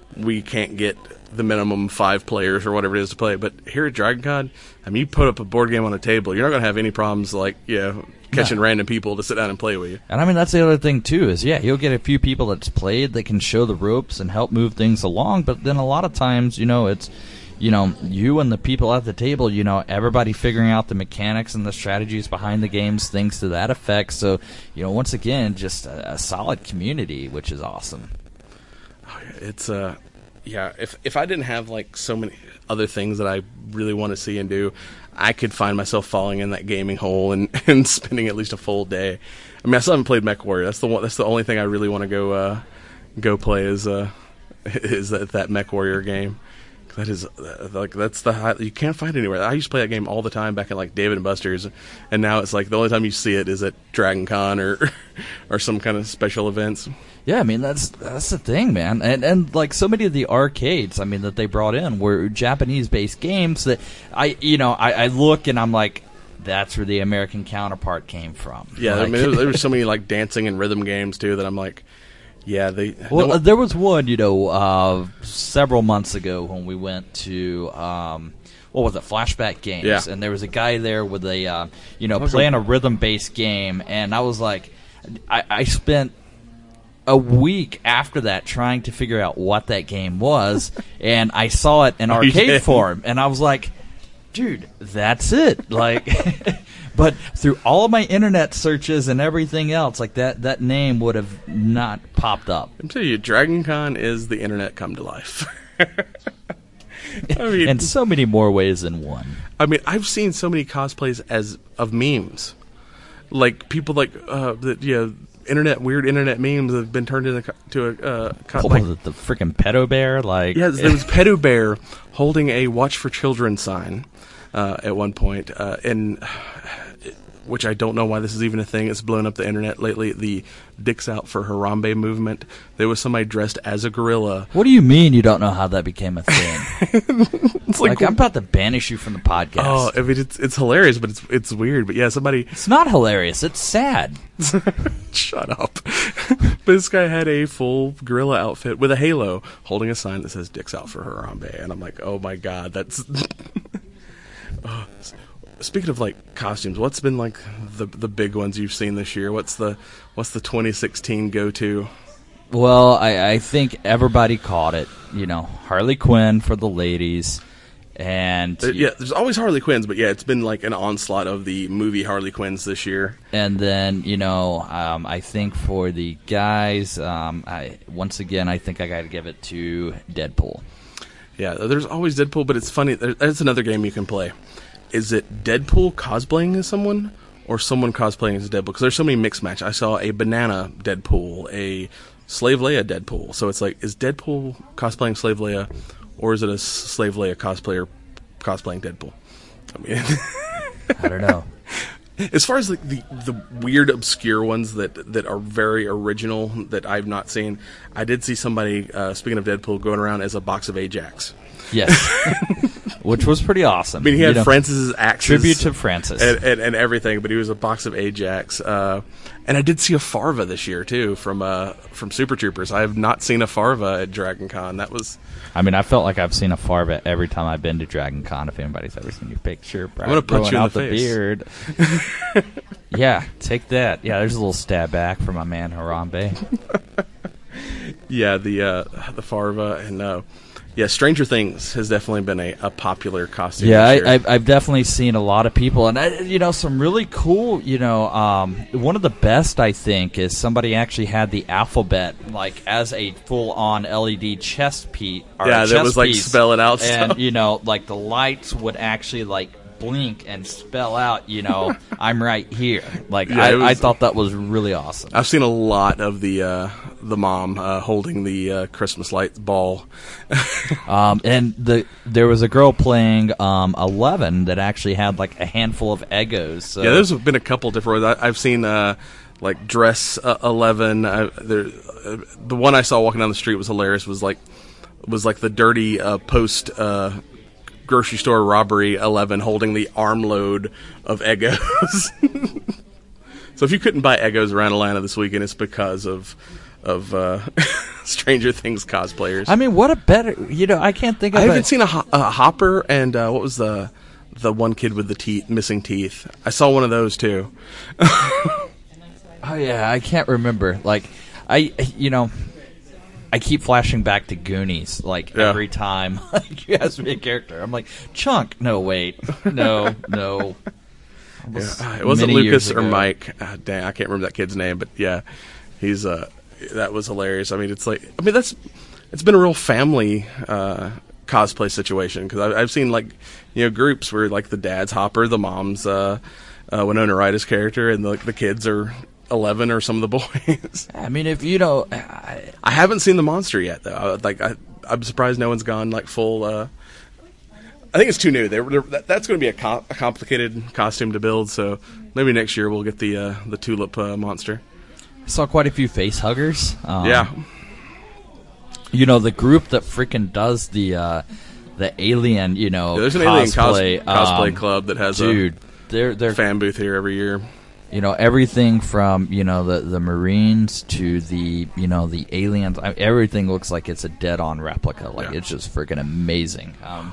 we can't get the minimum 5 players or whatever it is to play. But here at Dragon Con, I mean, you put up a board game on a table, you're not going to have any problems like, catching random people to sit down and play with you. And I mean, that's the other thing too, is you'll get a few people that's played that can show the ropes and help move things along, but then a lot of times, it's you and the people at the table, everybody figuring out the mechanics and the strategies behind the games, things to that effect. So, once again, just a solid community, which is awesome. It's if I didn't have like so many other things that I really want to see and do, I could find myself falling in that gaming hole and spending at least a full day. I mean, I still haven't played MechWarrior. That's the only thing I really want to go play is that MechWarrior game. That is that's the high, you can't find it anywhere. I used to play that game all the time back at like Dave and Buster's, and now it's like the only time you see it is at Dragon Con or some kind of special events. Yeah, I mean that's the thing, man, and like so many of the arcades, I mean, that they brought in were Japanese-based games that I look and I'm like, that's where the American counterpart came from. Yeah, like, I mean there was so many like dancing and rhythm games too that I'm like. Yeah, there was one, several months ago when we went to, what was it, Flashback Games, yeah. And there was a guy there with a, playing a rhythm-based game, and I was like, I spent a week after that trying to figure out what that game was, and I saw it in arcade form, and I was like, dude, that's it, like... But through all of my internet searches and everything else, like that name would have not popped up. I'm telling you, Dragon Con is the internet come to life. I mean, in so many more ways than one. I mean, I've seen so many cosplays of memes, like people like weird internet memes have been turned into a was it the freaking pedo bear? Like, yeah, there was pedo bear holding a Watch for Children sign at one point, and. Which I don't know why this is even a thing. It's blown up the internet lately. The Dicks Out for Harambe movement. There was somebody dressed as a gorilla. What do you mean you don't know how that became a thing? It's like I'm about to banish you from the podcast. Oh, I mean, it's hilarious, but it's weird. But yeah, somebody... It's not hilarious. It's sad. Shut up. But this guy had a full gorilla outfit with a halo holding a sign that says Dicks Out for Harambe. And I'm like, oh my God, that's... Speaking of like costumes, what's been like the big ones you've seen this year? What's the 2016 go-to? Well, I think everybody caught it. Harley Quinn for the ladies, and there's always Harley Quinns, but yeah, it's been like an onslaught of the movie Harley Quinns this year. And then I think for the guys, once again I think I got to give it to Deadpool. Yeah, there's always Deadpool, but it's funny. That's another game you can play. Is it Deadpool cosplaying as someone, or someone cosplaying as Deadpool? Because there's so many mixed match. I saw a banana Deadpool, a Slave Leia Deadpool. So it's like, is Deadpool cosplaying Slave Leia, or is it a Slave Leia cosplayer cosplaying Deadpool? I mean, I don't know. As far as the weird, obscure ones that are very original that I've not seen, I did see somebody, speaking of Deadpool, going around as a box of Ajax. Yes. Which was pretty awesome. I mean, he had Francis's axes. Tribute to Francis. And everything, but he was a box of Ajax. And I did see a Farva this year, too, from Super Troopers. I have not seen a Farva at Dragon Con. That was... I mean, I felt like I've seen a Farva every time I've been to Dragon Con. If anybody's ever seen your picture, I'm going to punch you in the face. Beard. Yeah, take that. Yeah, there's a little stab back from my man Harambe. Yeah, the Farva and... Yeah, Stranger Things has definitely been a popular costume. Yeah, I've definitely seen a lot of people, and some really cool. One of the best I think is somebody actually had the alphabet like as a full-on LED chest piece. Yeah, that was like spell it out and stuff. Like the lights would actually like blink and spell out, I'm right here. Like yeah, I thought that was really awesome. I've seen a lot of the mom holding the Christmas light ball. And there was a girl playing 11 that actually had like a handful of Eggos. So. Yeah, there's been a couple different ones. I've seen like Dress 11. The one I saw walking down the street was hilarious. Was like the dirty post. Grocery store robbery 11 holding the armload of Eggos. So if you couldn't buy Eggos around Atlanta this weekend, it's because of Stranger Things cosplayers. I mean, what a better, I can't think of I haven't seen a Hopper and what was the one kid with the missing teeth. I saw one of those too. Oh yeah, I can't remember. Like, I keep flashing back to Goonies. Like every time you ask me a character, I'm like, Chunk. No, wait, no. It wasn't Lucas or Mike. Dang, I can't remember that kid's name, but yeah, he's that was hilarious. I mean, it's been a real family cosplay situation because I've seen groups where like the dad's Hopper, the mom's Winona Ryder's character, and the kids are 11 or some of the boys. I mean, if you don't, I haven't seen the monster yet though. I'm surprised no one's gone like full. I think it's too new. That's going to be a complicated costume to build. So maybe next year we'll get the tulip monster. I saw quite a few face huggers. Yeah. The group that freaking does the alien, there's an cosplay, alien cosplay club that has their fan booth here every year. Everything from the Marines to the aliens. Everything looks like it's a dead-on replica. It's just freaking amazing.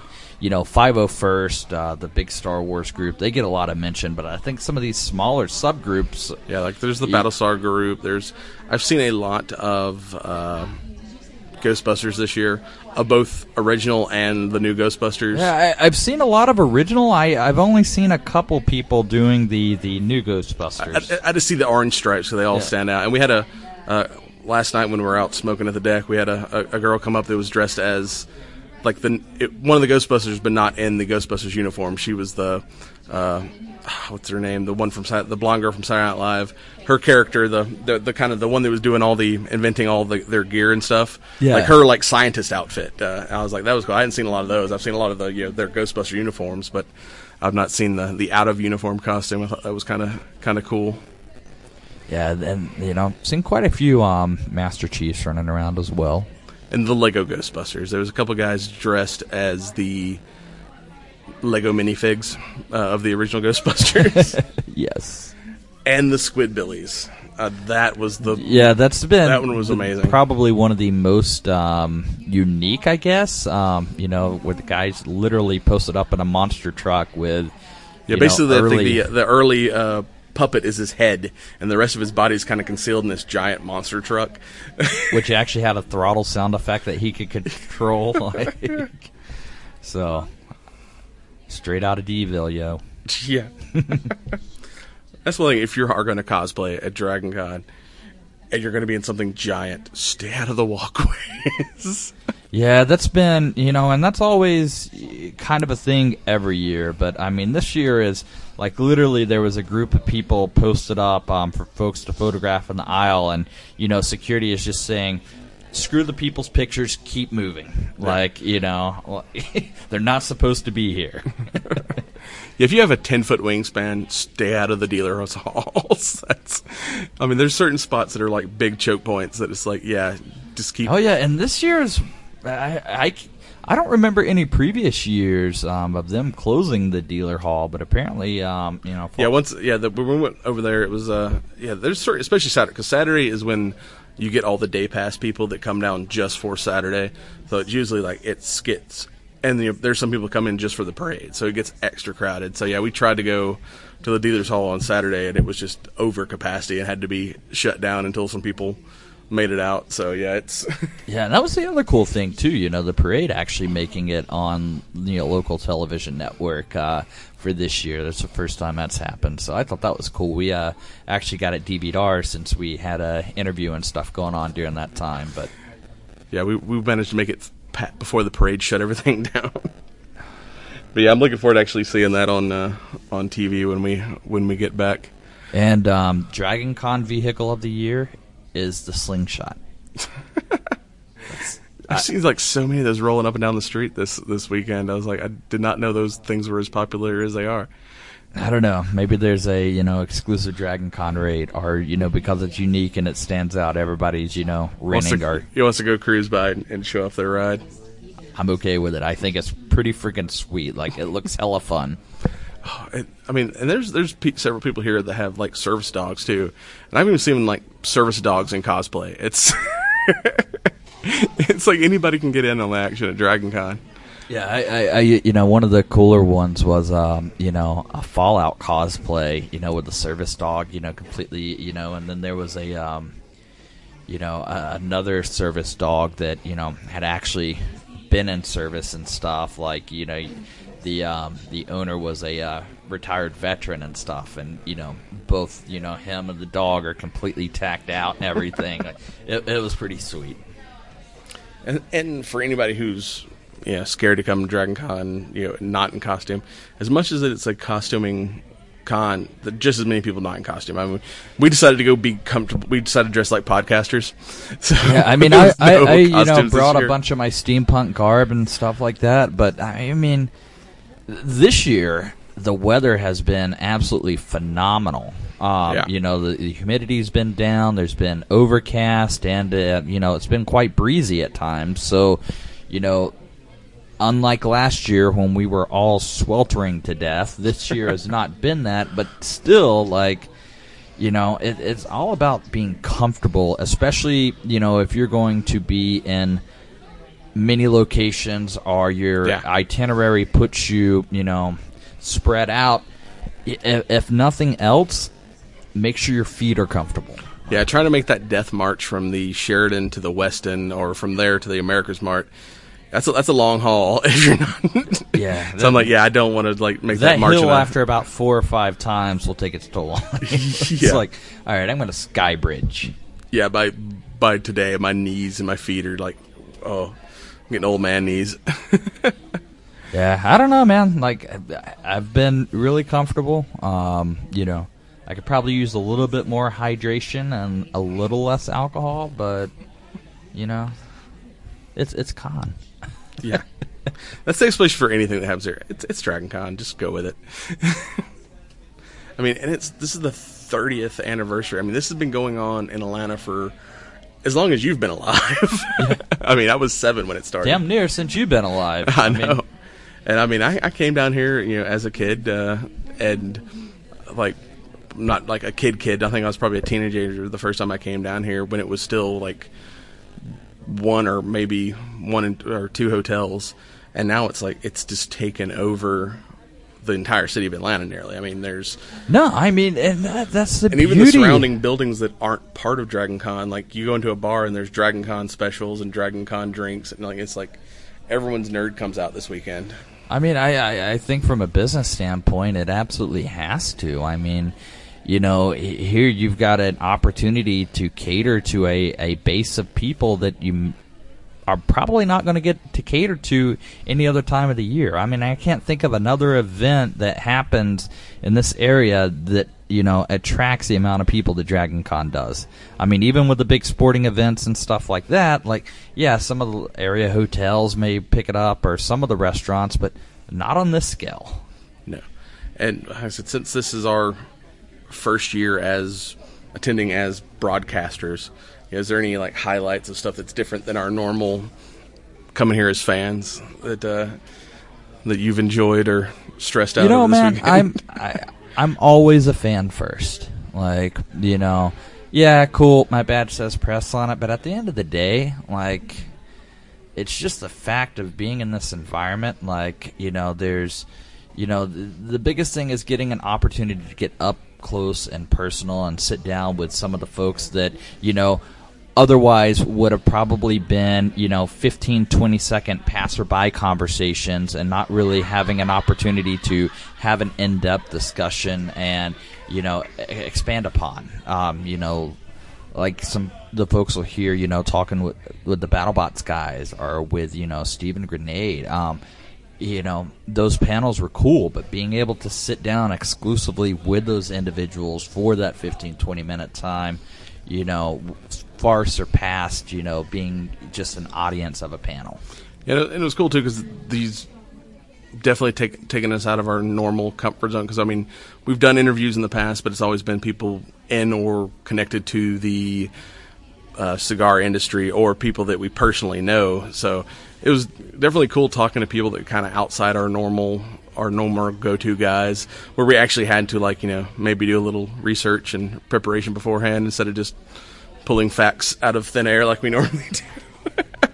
501st, the big Star Wars group, they get a lot of mention, but I think some of these smaller subgroups. Yeah, like there's the Battlestar group. I've seen a lot of Ghostbusters this year, both original and the new Ghostbusters. Yeah, I've seen a lot of original. I've only seen a couple people doing the new Ghostbusters. I just see the orange stripes, so they all stand out. And we had last night when we were out smoking at the deck, we had a girl come up that was dressed as like one of the Ghostbusters, but not in the Ghostbusters uniform. She was the what's her name? The one from the blonde girl from Saturday Night Live. Her character, the kind of the one that was doing inventing all their gear and stuff. Yeah. Like her scientist outfit. I was like, that was cool. I hadn't seen a lot of those. I've seen a lot of their Ghostbuster uniforms, but I've not seen the out of uniform costume. I thought that was kind of cool. Yeah, and seen quite a few Master Chiefs running around as well. And the Lego Ghostbusters. There was a couple guys dressed as the Lego minifigs of the original Ghostbusters. Yes. And the Squidbillies. That was that one was amazing. Probably one of the most unique, I guess. Where the guys literally posted up in a monster truck with. Basically the early puppet is his head, and the rest of his body is kind of concealed in this giant monster truck. Which actually had a throttle sound effect that he could control. So, straight out of D-ville, yo. Yeah. That's one thing, if you are going to cosplay at Dragon Con, and you're going to be in something giant, stay out of the walkways. Yeah, that's been, and that's always kind of a thing every year. But, I mean, this year is, literally there was a group of people posted up for folks to photograph in the aisle. And, security is just saying, screw the people's pictures, keep moving. They're not supposed to be here. If you have a 10-foot wingspan, stay out of the dealer's halls. There's certain spots that are like big choke points that it's just keep. Oh yeah, and this year's, I don't remember any previous years of them closing the dealer hall, but apparently, when we went over there, it was there's certain, especially Saturday, because Saturday is when you get all the day pass people that come down just for Saturday, so it's usually it skits. And there's some people come in just for the parade, so it gets extra crowded. So, we tried to go to the dealer's hall on Saturday, and it was just over capacity and had to be shut down until some people made it out. So, it's... Yeah, and that was the other cool thing, too, the parade actually making it on, local television network for this year. That's the first time that's happened, so I thought that was cool. We actually got it DVD'd since we had an interview and stuff going on during that time, but... Yeah, we managed to make it before the parade shut everything down. But yeah, I'm looking forward to actually seeing that on TV when we get back. And Dragon Con vehicle of the year is the slingshot. I've seen so many of those rolling up and down the street this weekend. I was like, I did not know those things were as popular as they are. I don't know. Maybe there's a exclusive Dragon Con raid, or because it's unique and it stands out, everybody's renting He wants to go cruise by and show off their ride. I'm okay with it. I think it's pretty freaking sweet. It looks hella fun. And there's several people here that have service dogs too, and I've even seen service dogs in cosplay. It's It's like anybody can get in on the action at Dragon Con. Yeah, I one of the cooler ones was, a Fallout cosplay, with the service dog, completely, and then there was a, another service dog that, had actually been in service and stuff, like, the owner was a retired veteran and stuff, and both him and the dog are completely tacked out and everything. It was pretty sweet. And for anybody who's scared to come to Dragon Con, not in costume, as much as it's a costuming con, just as many people not in costume. I mean, we decided to go be comfortable. We decided to dress like podcasters. So yeah, I mean, I brought a bunch of my steampunk garb and stuff like that. But I mean, this year the weather has been absolutely phenomenal. The humidity's been down. There's been overcast, and it's been quite breezy at times. So, unlike last year when we were all sweltering to death, this year has not been that, but still, it's all about being comfortable, especially, if you're going to be in many locations or your itinerary puts you, spread out. If nothing else, make sure your feet are comfortable. Yeah, try to make that death march from the Sheridan to the Westin or from there to the America's Mart. That's a long haul if you're not. Yeah. So I'm like, I don't want to make that march. That hill after about 4 or 5 times will take its toll on you. It's like, all right, I'm going to sky bridge. Yeah, by today, my knees and my feet are like, I'm getting old man knees. Yeah, I don't know, man. Like, I've been really comfortable. I could probably use a little bit more hydration and a little less alcohol, but it's con. Yeah, that's the explanation for anything that happens here. It's Dragon Con. Just go with it. I mean, and this is the 30th anniversary. I mean, this has been going on in Atlanta for as long as you've been alive. Yeah. I mean, I was 7 when it started. Damn near since you've been alive. I know. And I mean, I came down here, as a kid, and like not like a kid. I think I was probably a teenager the first time I came down here when it was still like 1 or maybe 1 or 2 hotels, and now it's like it's just taken over the entire city of Atlanta nearly. I mean, that's the beauty. Even the surrounding buildings that aren't part of Dragon Con, like you go into a bar and there's Dragon Con specials and Dragon Con drinks, and it's like everyone's nerd comes out this weekend. I mean, I think from a business standpoint, it absolutely has to. I mean, here you've got an opportunity to cater to a base of people that you are probably not going to get to cater to any other time of the year. I mean, I can't think of another event that happens in this area that, attracts the amount of people that Dragon Con does. I mean, even with the big sporting events and stuff like that, some of the area hotels may pick it up or some of the restaurants, but not on this scale. No. And like I said, since this is our first year as attending as broadcasters, is there any highlights of stuff that's different than our normal coming here as fans that you've enjoyed or stressed out over this weekend? I'm always a fan first. Yeah, cool, my badge says press on it, but at the end of the day, it's just the fact of being in this environment. There's the biggest thing is getting an opportunity to get up close and personal and sit down with some of the folks that otherwise would have probably been 15, 20-second passerby conversations and not really having an opportunity to have an in-depth discussion and expand upon. Some the folks will hear talking with the BattleBots guys or with Stephen Grenade. Those panels were cool, but being able to sit down exclusively with those individuals for that 15, 20-minute time, far surpassed, being just an audience of a panel. Yeah, and it was cool, too, because these definitely taken us out of our normal comfort zone. Because, I mean, we've done interviews in the past, but it's always been people in or connected to the cigar industry or people that we personally know. So it was definitely cool talking to people that kind of outside our normal go-to guys, where we actually had to maybe do a little research and preparation beforehand instead of just pulling facts out of thin air like we normally do.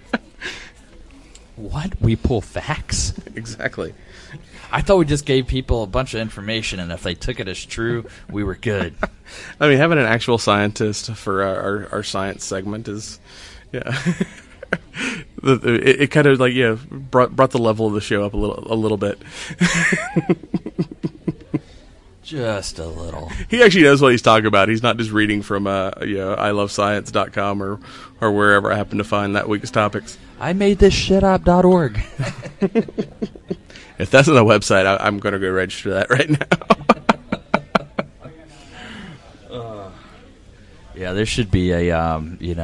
What? We pull facts? Exactly. I thought we just gave people a bunch of information, and if they took it as true, we were good. I mean, having an actual scientist for our science segment is, yeah. It kind of like brought the level of the show up a little bit. Just a little. He actually knows what he's talking about. He's not just reading from ilovescience.com or wherever I happen to find that week's topics. I made this shit up.org. If that's on the website, I'm going to go register that right now. Yeah, there should be a, I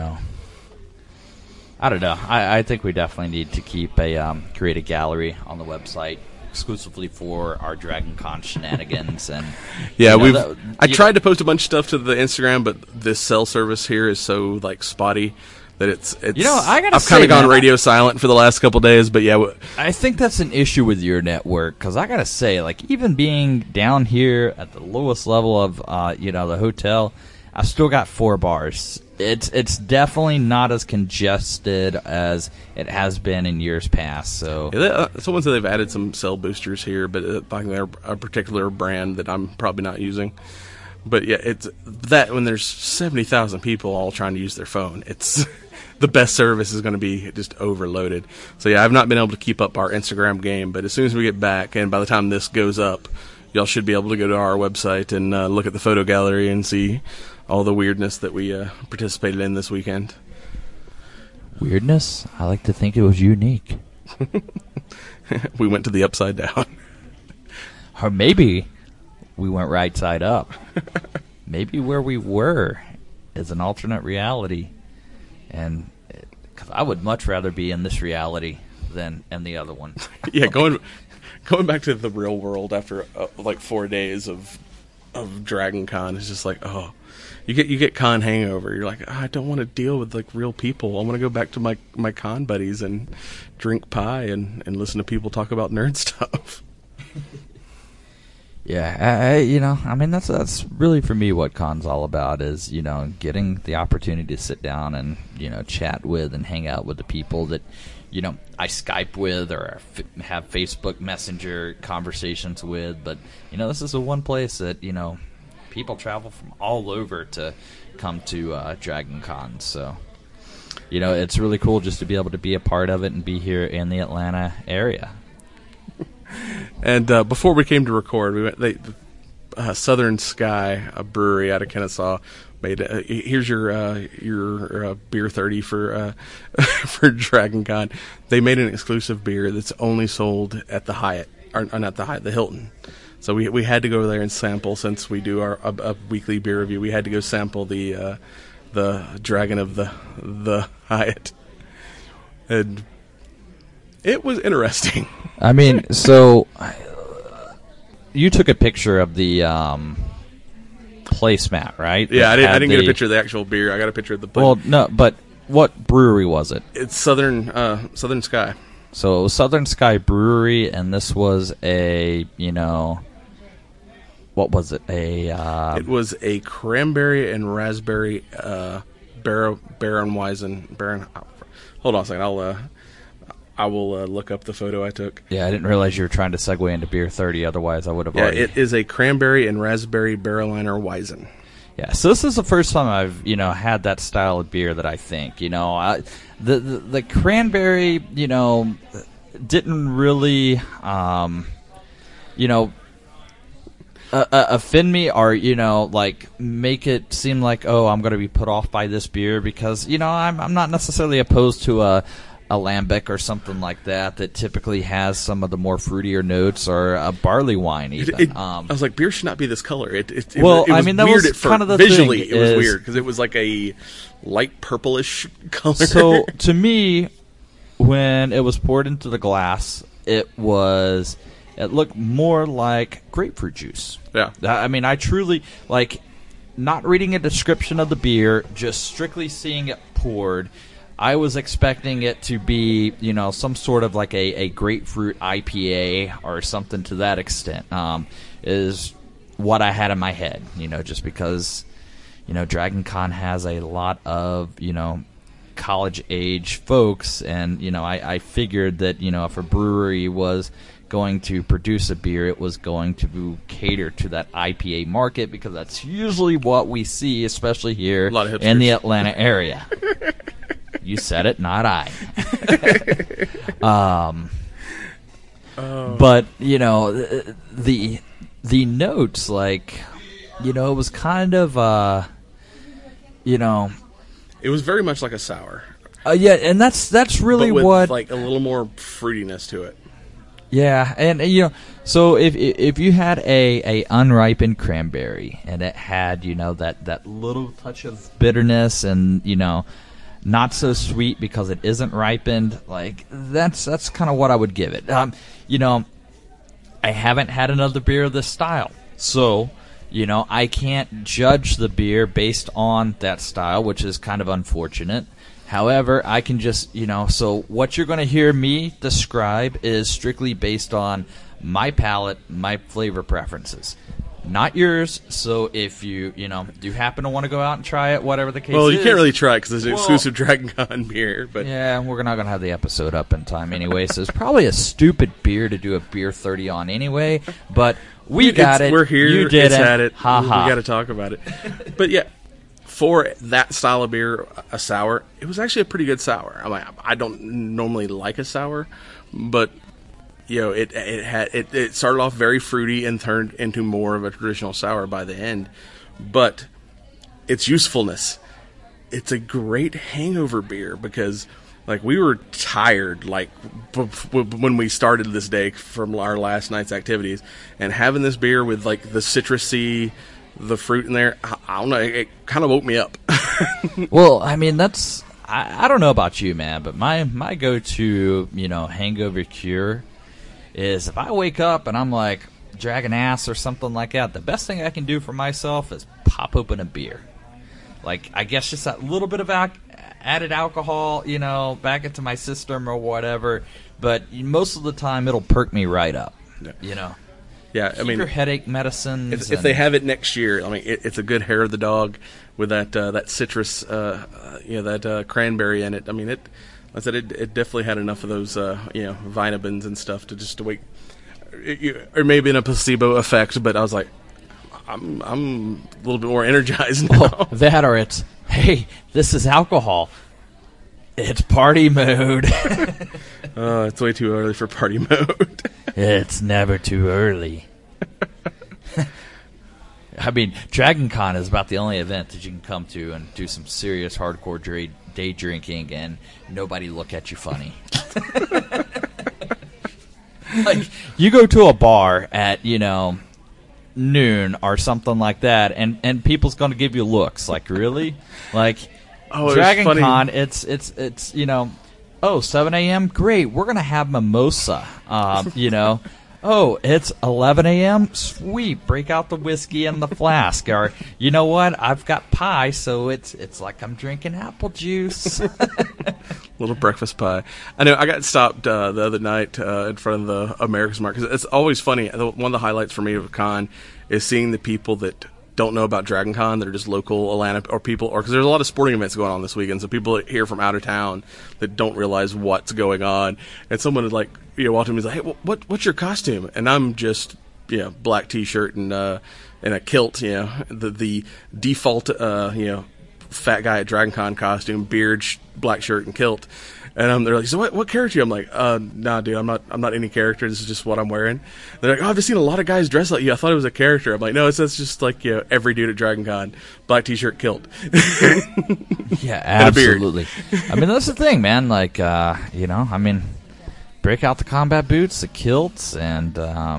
don't know. I think we definitely need to keep create a gallery on the website exclusively for our Dragon Con shenanigans. And yeah, I tried to post a bunch of stuff to the Instagram, but this cell service here is so like spotty that it's I've kind of gone radio silent for the last couple days. But yeah, I think that's an issue with your network, because I gotta say, like, even being down here at the lowest level of the hotel, I still got 4 bars. It's definitely not as congested as it has been in years past. So someone said they've added some cell boosters here, but I think they're a particular brand that I'm probably not using. But yeah, it's that when there's 70,000 people all trying to use their phone, it's the best service is going to be just overloaded. So yeah, I've not been able to keep up our Instagram game, but as soon as we get back, and by the time this goes up, y'all should be able to go to our website and look at the photo gallery and see all the weirdness that we participated in this weekend. Weirdness? I like to think it was unique. We went to the upside down. Or maybe we went right side up. Maybe where we were is an alternate reality. And 'cause I would much rather be in this reality than in the other one. Yeah, going back to the real world after like 4 days of Dragon Con is just like, oh, you get con hangover. You're like, I don't want to deal with like real people. I want to go back to my con buddies and drink pie and listen to people talk about nerd stuff. Yeah, I mean that's really for me what con's all about is getting the opportunity to sit down and chat with and hang out with the people that I Skype with or have Facebook Messenger conversations with. But this is the one place that people travel from all over to come to Dragon Con. So it's really cool just to be able to be a part of it and be here in the Atlanta area. And before we came to record, we went. Southern Sky, a brewery out of Kennesaw, made. Here's your beer 30 for Dragon Con. They made an exclusive beer that's only sold at the Hyatt, or not the Hyatt, the Hilton. So we had to go there and sample, since we do a weekly beer review. We had to go sample the Dragon of the Hyatt, and it was interesting. I mean, so you took a picture of the placemat, right? Yeah, I didn't get a picture of the actual beer. I got a picture of the place. Well, no, but what brewery was it? It's Southern Sky. So it was Southern Sky Brewery, and this was a, what was it? It was a cranberry and raspberry Baron. Hold on a second. I will look up the photo I took. Yeah, I didn't realize you were trying to segue into beer 30. Otherwise, I would have already. Yeah, it is a cranberry and raspberry Berliner Weizen. Yeah, so this is the first time I've had that style of beer that I think the cranberry didn't really offend me or make it seem like, oh, I'm going to be put off by this beer, because I'm not necessarily opposed to a lambic or something like that typically has some of the more fruitier notes, or a barley wine even. I was like, beer should not be this color. It well, was I mean, that weird was kind of the visually, thing. It was weird because it was like a light purplish color. So to me, when it was poured into the glass, it looked more like grapefruit juice. Yeah. I mean, I truly, not reading a description of the beer, just strictly seeing it poured, I was expecting it to be, some sort of like a grapefruit IPA or something to that extent, is what I had in my head, just because, Dragon Con has a lot of, college age folks, and I figured that if a brewery was going to produce a beer, it was going to cater to that IPA market, because that's usually what we see, especially here in the Atlanta area. You said it, not I. But the notes, like, it was kind of it was very much like a sour. Yeah, and that's really but with, what, like, a little more fruitiness to it. Yeah, and so if you had a unripened cranberry and it had that little touch of bitterness and not so sweet because it isn't ripened, like that's kind of what I would give it. I haven't had another beer of this style, so I can't judge the beer based on that style, which is kind of unfortunate. However, I can just, so what you're going to hear me describe is strictly based on my palate, my flavor preferences, not yours. So if you do happen to want to go out and try it, whatever the case is. Well, you can't really try it because it's an exclusive Dragon Con beer. But yeah, we're not going to have the episode up in time anyway, so it's probably a stupid beer to do a Beer 30 on anyway, but we got it. We're here. You did it's at it. Ha ha. We got to talk about it. But yeah. For that style of beer, a sour, it was actually a pretty good sour. I don't normally like a sour, but it started off very fruity and turned into more of a traditional sour by the end. But its usefulness, it's a great hangover beer because, like, we were tired, like, when we started this day from our last night's activities, and having this beer with, like, the citrusy, the fruit in there, I don't know, it kind of woke me up. Well, I mean, that's, I don't know about you, man, but my go-to, hangover cure is if I wake up and I'm like dragging ass or something like that, the best thing I can do for myself is pop open a beer. Like, I guess just that little bit of added alcohol, back into my system or whatever, but most of the time it'll perk me right up, Yeah, I mean, your headache medicines. If they have it next year, I mean, it's a good hair of the dog with that citrus, that cranberry in it. I mean, it definitely had enough of those, vitamins and stuff to wait. Or maybe in a placebo effect, but I was like, I'm a little bit more energized now. Well, that or it's, hey, this is alcohol. It's party mode. It's way too early for party mode. It's never too early. I mean, Dragon Con is about the only event that you can come to and do some serious hardcore day drinking and nobody look at you funny. Like, you go to a bar at, noon or something like that, and people's going to give you looks. Like, really? Like, Dragon Con, it's 7 a.m.? Great, we're going to have mimosa, Oh, it's 11 a.m.? Sweet, break out the whiskey and the flask. Or, you know what, I've got pie, so it's like I'm drinking apple juice. Little breakfast pie. I know, I got stopped the other night in front of the America's Market. It's always funny. One of the highlights for me of a con is seeing the people that don't know about Dragon Con that are just local Atlanta or people, or because there's a lot of sporting events going on this weekend, so people here from out of town that don't realize what's going on, and someone would like walk to me and say, hey, what's your costume? And I'm just black t-shirt and a kilt, the default fat guy at Dragon Con costume, beard, black shirt and kilt. And they're like, so what character are you? I'm like, nah, dude, I'm not any character. This is just what I'm wearing. They're like, oh, I've just seen a lot of guys dressed like you. I thought it was a character. I'm like, no, that's just like every dude at Dragon Con, black t-shirt, kilt. Yeah, absolutely. I mean, that's the thing, man. Like, break out the combat boots, the kilts, and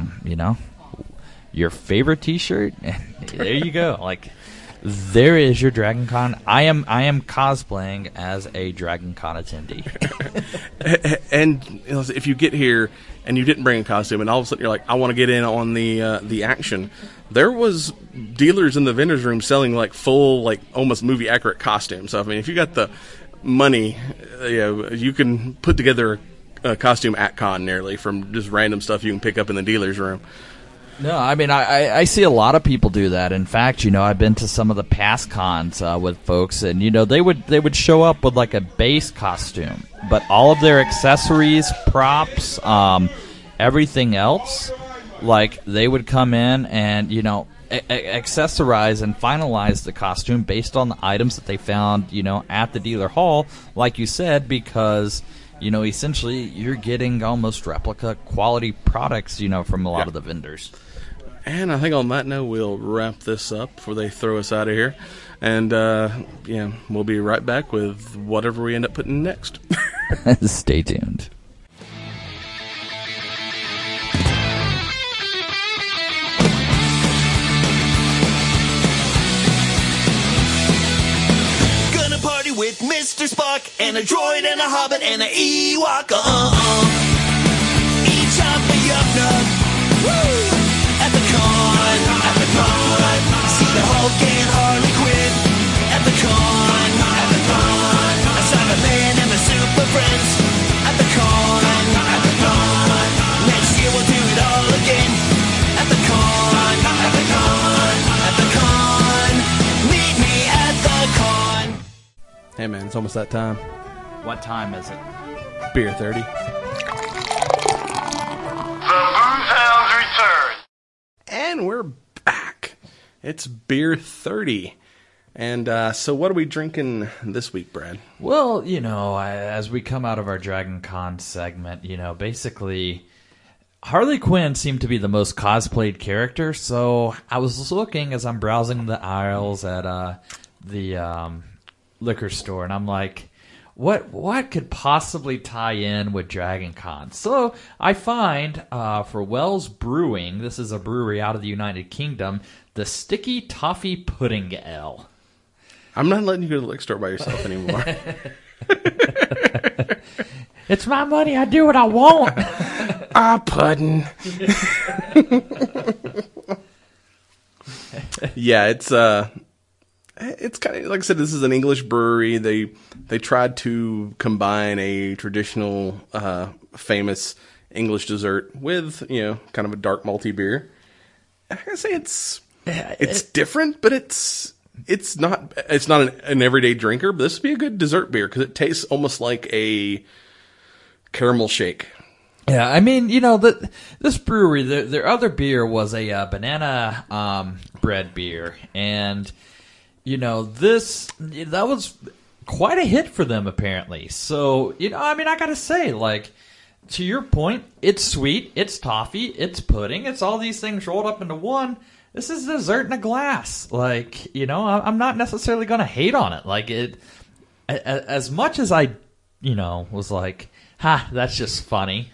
your favorite t-shirt. There you go. Like, there is your Dragon Con. I am cosplaying as a Dragon Con attendee. And if you get here and you didn't bring a costume, and all of a sudden you're like, I want to get in on the action, there was dealers in the vendors room selling like full, like almost movie accurate costumes. So I mean, if you got the money, you can put together a costume at con nearly from just random stuff you can pick up in the dealer's room. No, I mean, I see a lot of people do that. In fact, I've been to some of the past cons with folks, and they would show up with like a base costume, but all of their accessories, props, everything else, like they would come in and accessorize and finalize the costume based on the items that they found at the dealer hall, like you said, because essentially you're getting almost replica quality products from a lot of the vendors. And I think on that note, we'll wrap this up before they throw us out of here. And, we'll be right back with whatever we end up putting next. Stay tuned. Gonna party with Mr. Spock and a droid and a hobbit and a Ewok. Each up a yup-nub. Woo! At the con. See the Hulk and Harley Quinn. At the con. I saw the man and the super friends. At the con. Next year we'll do it all again. At the con. Meet me at the con. Hey, man, it's almost that time. What time is it? Beer 30. The Booze Hounds return. And we're back. It's Beer 30. And so what are we drinking this week, Brad? Well, as we come out of our Dragon Con segment, basically Harley Quinn seemed to be the most cosplayed character, so I was looking as I'm browsing the aisles at the liquor store, and I'm like, what could possibly tie in with Dragon Con? So I find for Wells Brewing, this is a brewery out of the United Kingdom, the Sticky Toffee Pudding Ale. I'm not letting you go to the liquor store by yourself anymore. It's my money. I do what I want. Pudding. Yeah, it's kind of like I said. This is an English brewery. They tried to combine a traditional, famous English dessert with kind of a dark malty beer. I gotta say it's different, but it's not an everyday drinker. But this would be a good dessert beer because it tastes almost like a caramel shake. Yeah, I mean, this brewery, their other beer was a banana bread beer, and that was quite a hit for them apparently. So I gotta say, like, to your point, it's sweet, it's toffee, it's pudding, it's all these things rolled up into one. This is dessert in a glass. Like, I'm not necessarily gonna hate on it. Like, as much as I, was like, that's just funny.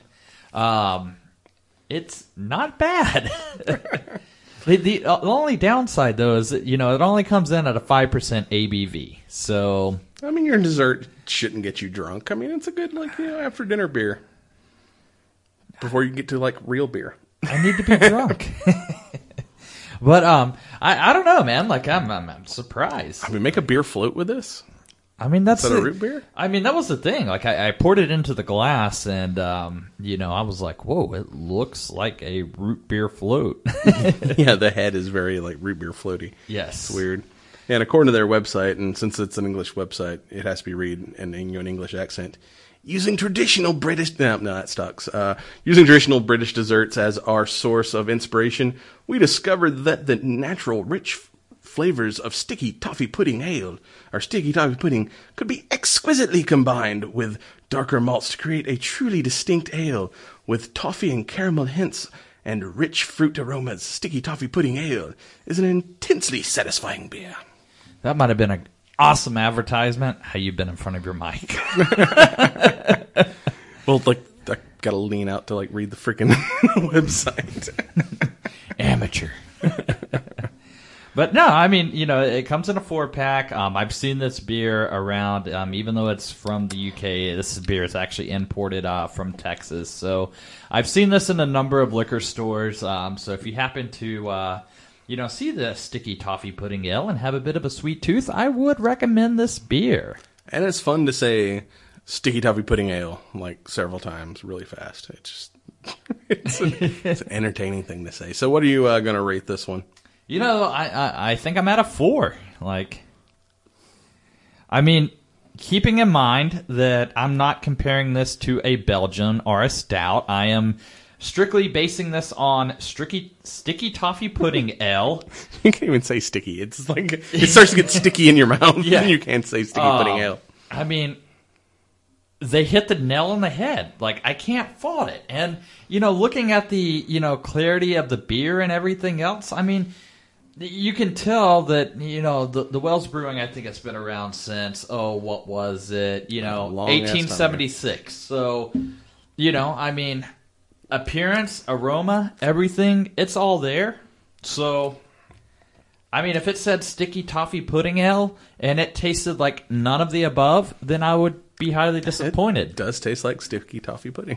It's not bad. The only downside, though, is that, it only comes in at a 5% ABV. So, I mean, your dessert shouldn't get you drunk. I mean, it's a good, after dinner beer. Before you get to, real beer. I need to be drunk. But, I don't know, man. Like, I'm surprised. I mean, make a beer float with this? I mean, that's Is that a root beer? I mean, that was the thing. Like, I poured it into the glass, and I was like, "Whoa! It looks like a root beer float." Yeah, the head is very root beer floaty. Yes, it's weird. And according to their website, and since it's an English website, it has to be read in an English accent. Using traditional British that sucks. Using traditional British desserts as our source of inspiration, we discovered that the natural, rich flavors of sticky toffee pudding ale, or sticky toffee pudding, could be exquisitely combined with darker malts to create a truly distinct ale with toffee and caramel hints and rich fruit aromas. Sticky toffee pudding ale is an intensely satisfying beer. That might have been an awesome advertisement. How you've been in front of your mic. Well, I gotta lean out to read the freaking website. Amateur. But no, I mean, it comes in a 4-pack. I've seen this beer around, even though it's from the UK. This beer is actually imported from Texas. So I've seen this in a number of liquor stores. So if you happen to, see the sticky toffee pudding ale and have a bit of a sweet tooth, I would recommend this beer. And it's fun to say sticky toffee pudding ale several times really fast. It's just It's an entertaining thing to say. So what are you going to rate this one? You know, I think I'm at a 4. Like, I mean, keeping in mind that I'm not comparing this to a Belgian or a stout, I am strictly basing this on sticky toffee pudding ale. You can't even say sticky. It's like it starts to get sticky in your mouth. Yeah. And you can't say sticky pudding ale. I mean, they hit the nail on the head. Like, I can't fault it. And, you know, looking at the, you know, clarity of the beer and everything else, I mean, you can tell that, you know, the Wells Brewing, I think it's been around since, what was it? You know, 1876. So, you know, I mean, appearance, aroma, everything, it's all there. So, I mean, if it said sticky toffee pudding ale and it tasted like none of the above, then I would be highly disappointed. It does taste like sticky toffee pudding.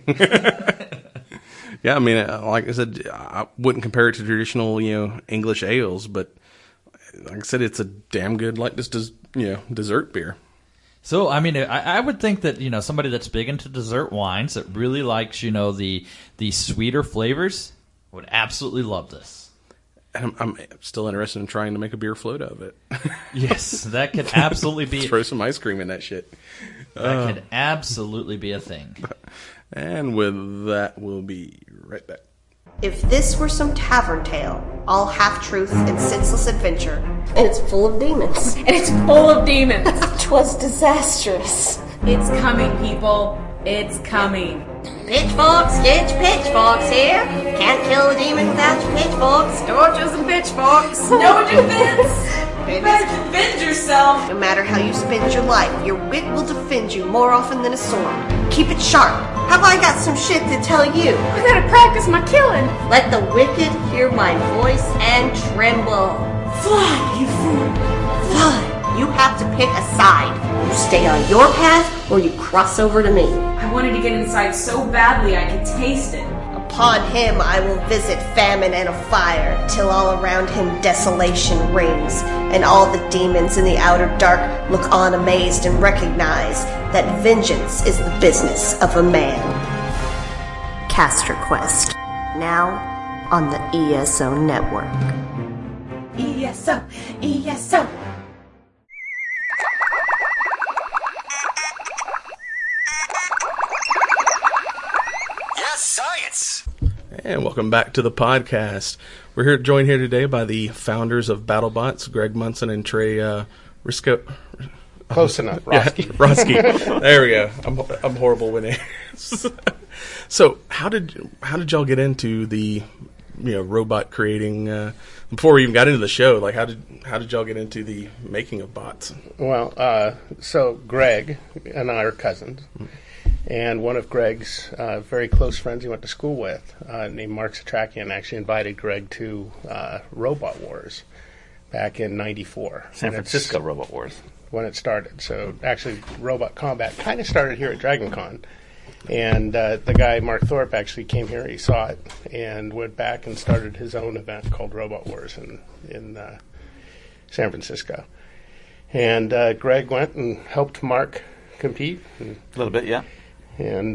Yeah, I mean, like I said, I wouldn't compare it to traditional, you know, English ales, but like I said, it's a damn good, like this, dessert beer. So, I mean, I would think that, you know, somebody that's big into dessert wines that really likes, you know, the sweeter flavors would absolutely love this. And I'm still interested in trying to make a beer float out of it. Yes, that could absolutely be. Throw some ice cream in that shit. That could absolutely be a thing. And with that, we'll be right back. If this were some tavern tale, all half-truth and senseless adventure, and it's full of demons. And it's full of demons. 'Twas disastrous. It's coming, people. It's coming. Pitchforks, get your pitchforks here. Can't kill a demon without your pitchforks. Torches and pitchforks. No defense. You better defend yourself. No matter how you spend your life, your wit will defend you more often than a sword. Keep it sharp. Have I got some shit to tell you? I gotta practice my killing. Let the wicked hear my voice and tremble. Fly, you fool. Fly. You have to pick a side. You stay on your path or you cross over to me. I wanted to get inside so badly I could taste it. Upon him I will visit famine and a fire, till all around him desolation rings, and all the demons in the outer dark look on amazed and recognize that vengeance is the business of a man. Caster Quest, now on the ESO Network. ESO, ESO. Science! And welcome back to the podcast. We're joined here today by the founders of BattleBots, Greg Munson and Trey Risco. Close enough, Roski. Yeah, Roski. There we go. I'm horrible with names. So, how did y'all get into the robot creating? Before we even got into the show, like how did y'all get into the making of bots? Well, so Greg and I are cousins. And one of Greg's very close friends he went to school with, named Mark Satrakian, actually invited Greg to Robot Wars back in '94. San Francisco Robot Wars. When it started. So actually, Robot Combat kind of started here at DragonCon. And the guy, Mark Thorpe, actually came here, he saw it, and went back and started his own event called Robot Wars in San Francisco. And Greg went and helped Mark compete. A little bit, yeah. And,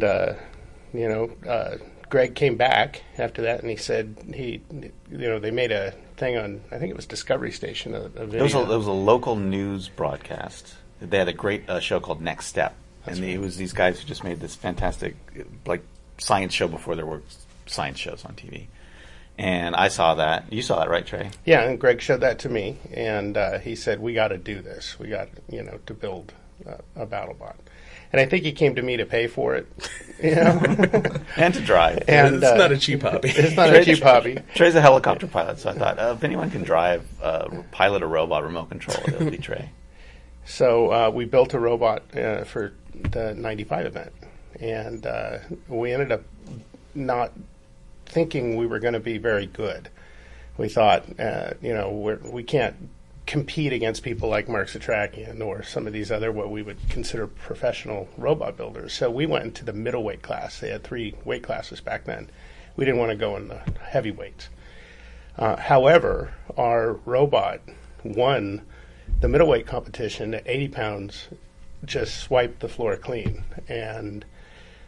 Greg came back after that, and he said they made a thing on, I think it was Discovery Station, a video. It was a local news broadcast. They had a great show called Next Step. It was these guys who just made this fantastic, like, science show before there were science shows on TV. And I saw that. You saw that, right, Trey? Yeah, and Greg showed that to me, and he said, we got to do this. We got, to build a BattleBot. And I think he came to me to pay for it, and to drive. And it's not a cheap hobby. It's not a cheap hobby. Trey's a helicopter pilot, so I thought, if anyone can pilot a robot remote control, it would be Trey. So we built a robot for the '95 event, and we ended up not thinking we were going to be very good. We thought, we can't compete against people like Mark Satrakian or some of these other what we would consider professional robot builders. So we went into the middleweight class. They had 3 weight classes back then. We didn't want to go in the heavyweights. However, our robot won the middleweight competition at 80 pounds, just swiped the floor clean. And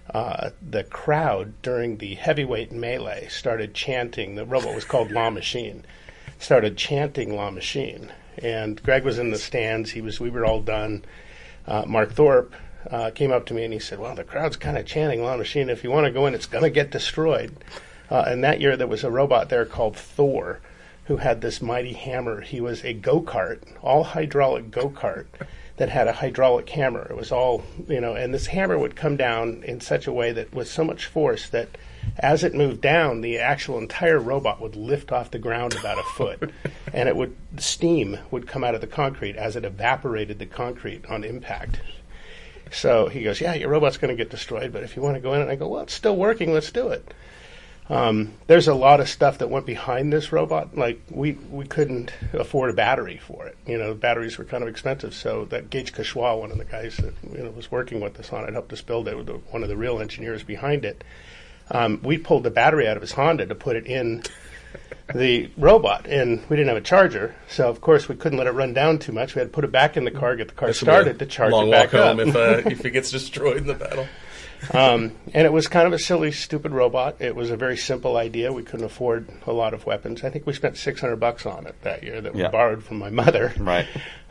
the crowd during the heavyweight melee started chanting. The robot was called La Machine. Started chanting La Machine, and Greg was in the stands. We were all done. Mark Thorpe came up to me and he said, "Well, the crowd's kind of chanting La Machine. If you want to go in, it's going to get destroyed." And that year there was a robot there called Thor, who had this mighty hammer. He was a go-kart, all hydraulic go-kart, that had a hydraulic hammer. It was all, and this hammer would come down in such a way that with so much force that as it moved down, the actual entire robot would lift off the ground about a foot. And steam would come out of the concrete as it evaporated the concrete on impact. So he goes, "Yeah, your robot's going to get destroyed, but if you want to go in," and I go, "Well, it's still working, let's do it." There's a lot of stuff that went behind this robot. Like we couldn't afford a battery for it. Batteries were kind of expensive. So that Gage Kashwa, one of the guys that was working with us on it, helped us build it. One of the real engineers behind it. We pulled the battery out of his Honda to put it in the robot, and we didn't have a charger. So of course we couldn't let it run down too much. We had to put it back in the car, get the car started to charge it back up. Long walk home if it gets destroyed in the battle. And it was kind of a silly, stupid robot. It was a very simple idea. We couldn't afford a lot of weapons. I think we spent $600 on it that year that we borrowed from my mother. Right.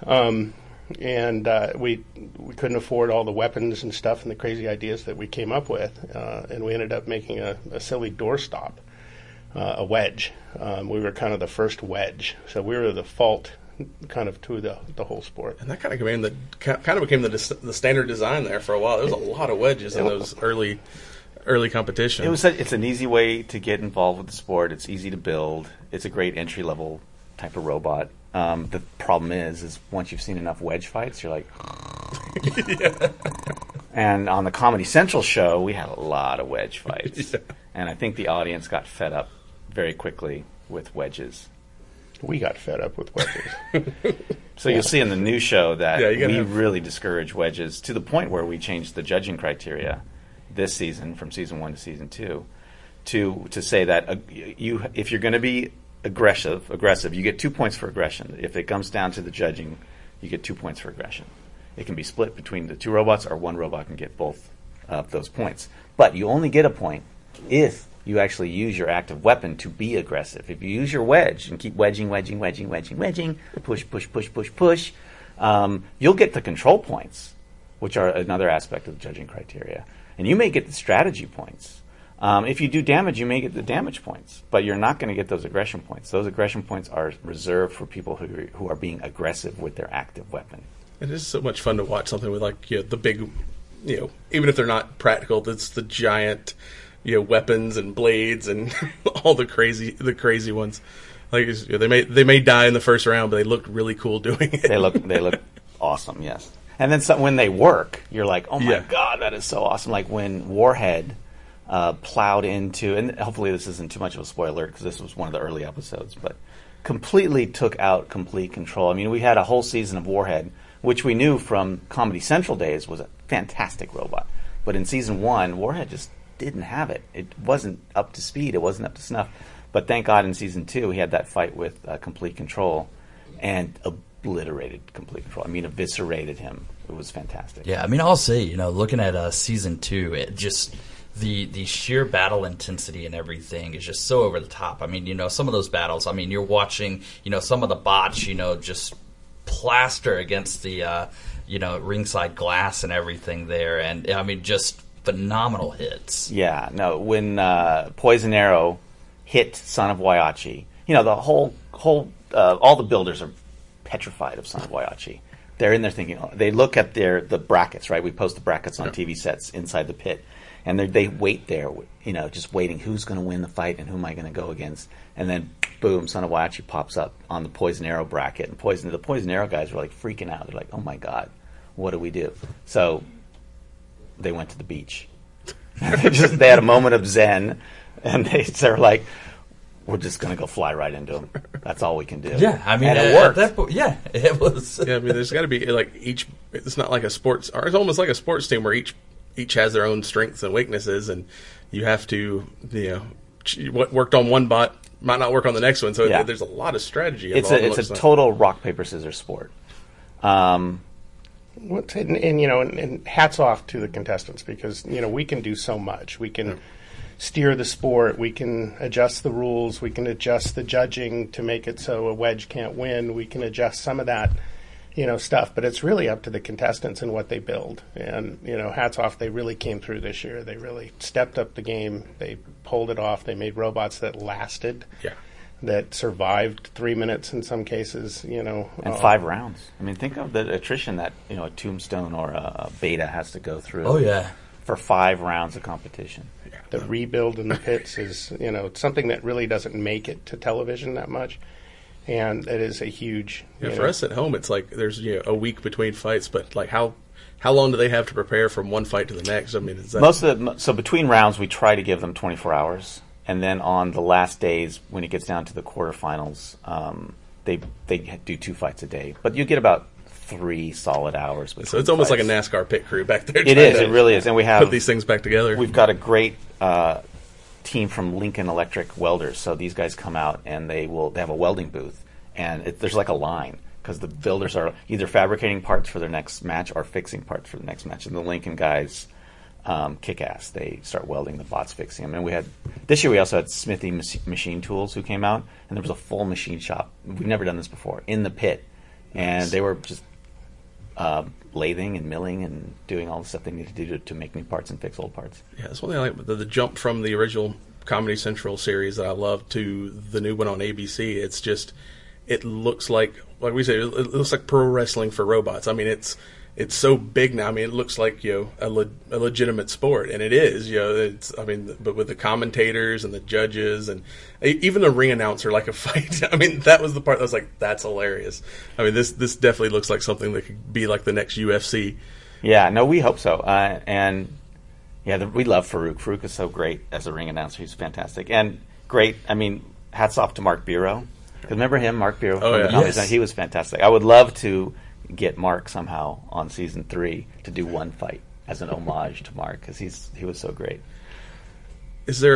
And we couldn't afford all the weapons and stuff and the crazy ideas that we came up with. And we ended up making a silly doorstop, a wedge. We were kind of the first wedge. So we were the fault kind of to the whole sport. And that kind of became the standard design there for a while. There was a lot of wedges in those early competition. It's an easy way to get involved with the sport. It's easy to build. It's a great entry level type of robot. The problem is once you've seen enough wedge fights, you're like, yeah. And on the Comedy Central show, we had a lot of wedge fights, and I think the audience got fed up very quickly with wedges. We got fed up with wedges. So you'll see in the new show that we really discourage wedges to the point where we changed the judging criteria this season from season 1 to season 2 to say that if you're going to be aggressive, you get 2 points for aggression. If it comes down to the judging, you get 2 points for aggression. It can be split between the two robots, or one robot can get both of those points. But you only get a point if you actually use your active weapon to be aggressive. If you use your wedge and keep wedging, push, you'll get the control points, which are another aspect of the judging criteria. And you may get the strategy points. If you do damage, you may get the damage points, but you're not going to get those aggression points. Those aggression points are reserved for people who are being aggressive with their active weapon. It is so much fun to watch something with the big, even if they're not practical, that's the giant, weapons and blades and all the crazy ones. Like they may die in the first round, but they look really cool doing it. They look awesome, yes. And then when they work, you're like, oh my god, that is so awesome. Like when Warhead plowed into, and hopefully this isn't too much of a spoiler because this was one of the early episodes, but completely took out complete control. I mean, we had a whole season of Warhead, which we knew from Comedy Central days was a fantastic robot. But in season 1, Warhead just didn't have it. It wasn't up to speed. It wasn't up to snuff. But thank God in season 2, he had that fight with Complete Control and obliterated Complete Control. I mean, eviscerated him. It was fantastic. Yeah, I mean, I'll say, looking at season 2, it just the sheer battle intensity and everything is just so over the top. I mean, some of those battles, I mean, you're watching, some of the bots, just plaster against the, ringside glass and everything there. And, I mean, just phenomenal hits. Yeah, no, when Poison Arrow hit Son of Waiachi, the whole all the builders are petrified of Son of Waiachi. They're in there thinking, they look at the brackets, right? We post the brackets on TV sets inside the pit, and they wait there, just waiting. Who's going to win the fight and who am I going to go against? And then, boom, Son of Waiachi pops up on the Poison Arrow bracket, and the Poison Arrow guys were like freaking out. They're like, oh my god, what do we do? So they went to the beach. They had a moment of zen, and they're like, we're just going to go fly right into them. That's all we can do. Yeah, I mean, and it worked. It was. Yeah, I mean, there's got to be it's not like a sports, or it's almost like a sports team where each has their own strengths and weaknesses, and you have to, what worked on one bot might not work on the next one. So there's a lot of strategy involved. It's a total rock paper scissors sport. And hats off to the contestants because we can do so much. We can steer the sport. We can adjust the rules. We can adjust the judging to make it so a wedge can't win. We can adjust some of that, stuff. But it's really up to the contestants and what they build. And hats off. They really came through this year. They really stepped up the game. They pulled it off. They made robots that lasted. Yeah. That survived 3 minutes in some cases, And 5 rounds. I mean, think of the attrition that, a Tombstone or a Beta has to go through. Oh, yeah. For 5 rounds of competition. The rebuild in the pits is, something that really doesn't make it to television that much. And it is a huge... for us at home, it's like there's a week between fights, but like how long do they have to prepare from one fight to the next? I mean, is that... So between rounds, we try to give them 24 hours. And then on the last days, when it gets down to the quarterfinals, they do 2 fights a day. But you get about 3 solid hours. So it's almost like a NASCAR pit crew back there. It is. It really is. And we have put these things back together. We've got a great team from Lincoln Electric Welders. So these guys come out and they have a welding booth, and there's like a line because the builders are either fabricating parts for their next match or fixing parts for the next match. And the Lincoln guys kick ass. They start welding the bots, fixing them. And this year we also had Smithy Machine Tools who came out, and there was a full machine shop. We've never done this before in the pit, and they were just lathing and milling and doing all the stuff they needed to do to make new parts and fix old parts. Yeah, that's one thing I like. The jump from the original Comedy Central series that I love to the new one on ABC. It's just, it looks like we say, it looks like pro wrestling for robots. I mean, it's so big now. I mean, it looks like a legitimate sport, and it is. But with the commentators and the judges and even the ring announcer, like a fight. I mean, that was the part that was like, that's hilarious. I mean, this definitely looks like something that could be like the next UFC. Yeah, no, we hope so. We love Farouk. Farouk is so great as a ring announcer. He's fantastic and great. I mean, hats off to Mark Bureau. Remember him, Mark Bureau? Oh yeah, yes. He was fantastic. I would love to get Mark somehow on season 3 to do one fight as an homage to Mark because he was so great. Is there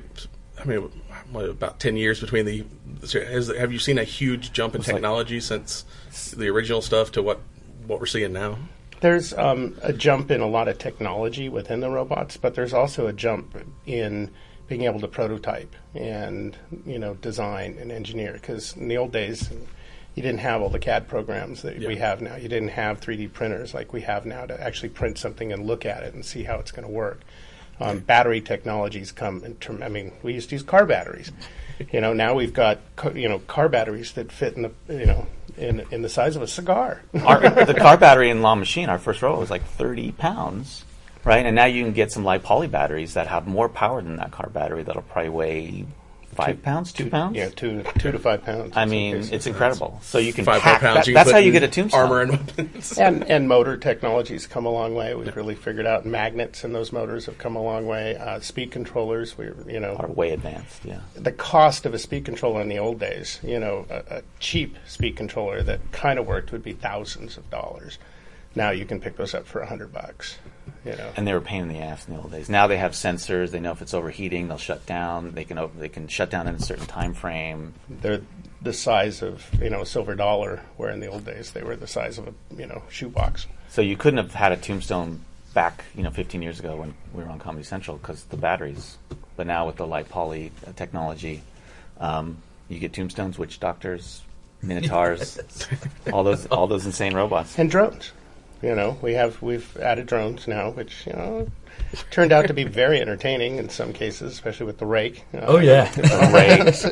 about 10 years between have you seen a huge jump in technology since the original stuff to what we're seeing now? There's a jump in a lot of technology within the robots, but there's also a jump in being able to prototype and design and engineer because in the old days you didn't have all the CAD programs that we have now. You didn't have 3D printers like we have now to actually print something and look at it and see how it's going to work. Battery technologies come. We used to use car batteries. Now we've got car batteries that fit in the in the size of a cigar. The car battery in La Machine, our first robot, was like 30 pounds, right? And now you can get some light poly batteries that have more power than that car battery that'll probably weigh 5 pounds, 2 pounds? Yeah, 2 to 5 pounds. I mean, it's incredible. So you can 5 pack. pounds. That's how you get a Tombstone. Armor and weapons. and motor technology's come a long way. We've really figured out magnets in those motors have come a long way. Speed controllers, are way advanced. Yeah. The cost of a speed controller in the old days, a cheap speed controller that kind of worked would be thousands of dollars. Now you can pick those up for $100. And they were a pain in the ass in the old days. Now they have sensors. They know if it's overheating, they'll shut down. They can shut down in a certain time frame. They're the size of a silver dollar, where in the old days they were the size of a shoebox. So you couldn't have had a Tombstone back 15 years ago when we were on Comedy Central because the batteries. But now with the light poly technology, you get Tombstones, witch doctors, minotaurs, all those insane robots and drones. We've added drones now, which turned out to be very entertaining in some cases, especially with the rake. Rakes.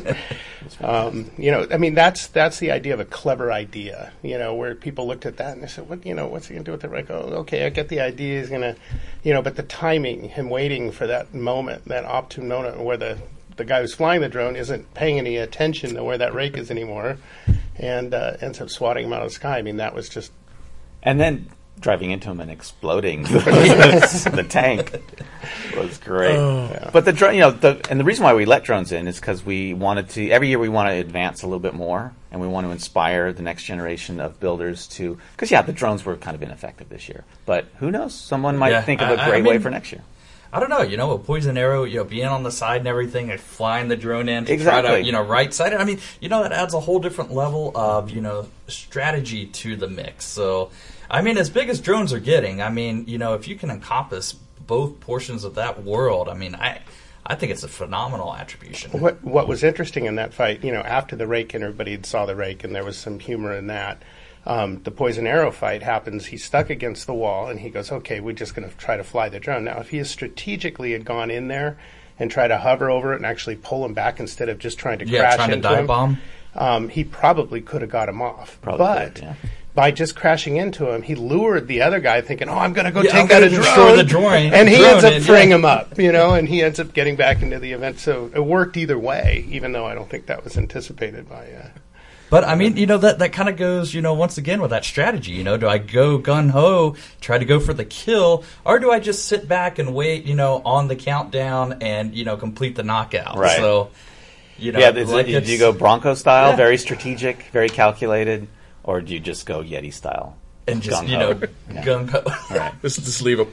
That's the idea of a clever idea. Where people looked at that and they said, "What? What's he gonna do with the rake?" Oh, okay, I get the idea. He's gonna, but the timing, him waiting for that moment, that opportune moment where the guy who's flying the drone isn't paying any attention to where that rake is anymore, and ends up swatting him out of the sky. I mean, that was just. And then driving into him and exploding the tank was great. But the drone, and the reason why we let drones in is because we wanted to. Every year we want to advance a little bit more, and we want to inspire the next generation of builders to. Because the drones were kind of ineffective this year, but who knows? Someone might think of a great way for next year. I don't know, a poison arrow, being on the side and everything, and flying the drone in to exactly. try to, right side it. I mean, that adds a whole different level of, strategy to the mix. So, I mean, as big as drones are getting, I mean, you know, if you can encompass both portions of that world, I mean, I think it's a phenomenal attribution. What was interesting in that fight, you know, after the rake, and everybody saw the rake, and there was some humor in that. The poison arrow fight happens. He's stuck against the wall, and he goes, "Okay, we're just going to try to fly the drone." Now, if he strategically had gone in there and tried to hover over it and actually pull him back instead of just trying to crash trying into to dive him, bomb. He probably could have got him off. Probably could, yeah. By just crashing into him, he lured the other guy, thinking, "Oh, I'm going to go Yeah, I'm take out a gonna destroy drone," the drone, and he drone ends up and- freeing him up, you know, and he ends up getting back into the event. So it worked either way, even though I don't think that was anticipated by. But, I mean, you know, that kind of goes, you know, once again with that strategy. You know, do I go gung-ho, try to go for the kill, or do I just sit back and wait, you know, on the countdown and, you know, complete the knockout? Right. So, you know, Yeah, like do you go Bronco style, Yeah. very strategic, very calculated, or do you just go Yeti style? and just, you gung-ho? know, Yeah. gung-ho. Right. Just leave a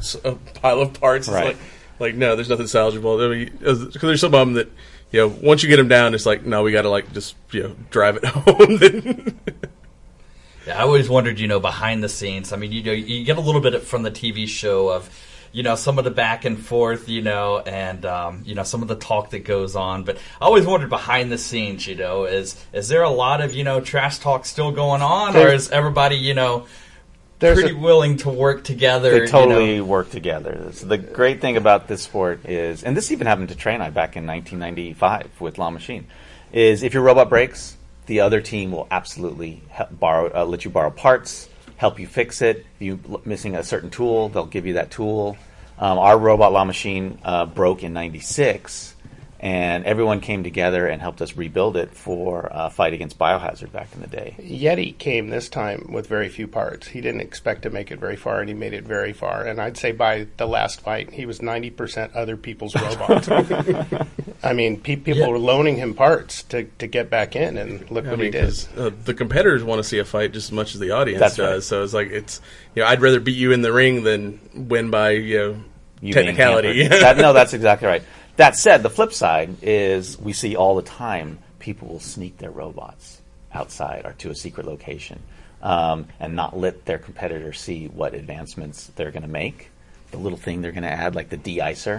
pile of parts. It's Right. like no, there's nothing salvageable. I mean, 'cause there's some of them that, you know, once you get them down, it's like, no, we got to like just, you know, drive it home. Then Yeah, I always wondered, you know, behind the scenes. I mean, you know, you get a little bit from the TV show of, you know, some of the back and forth, you know, and you know, some of the talk that goes on. But I always wondered behind the scenes, you know, is there a lot of, you know, trash talk still going on, or is everybody, you know, pretty willing to work together? They totally you know? work together. So the great thing about this sport is, and this even happened to Trey and I back in 1995 with La Machine, is if your robot breaks, the other team will absolutely let you borrow parts, help you fix it. If you're missing a certain tool, they'll give you that tool. Our robot La Machine broke in '96, and everyone came together and helped us rebuild it for a fight against Biohazard back in the day. Yeti came this time with very few parts. He didn't expect to make it very far, and he made it very far. And I'd say by the last fight, he was 90% other people's robots. I mean, people were loaning him parts to get back in, and look what he did. the competitors want to see a fight just as much as the audience That's does. right. So it's like, it's, you know, I'd rather beat you in the ring than win by, you know, You technicality. being hampered. No, that's exactly right. That said, the flip side is we see all the time people will sneak their robots outside or to a secret location and not let their competitors see what advancements they're going to make. The little thing they're going to add, like the de-icer.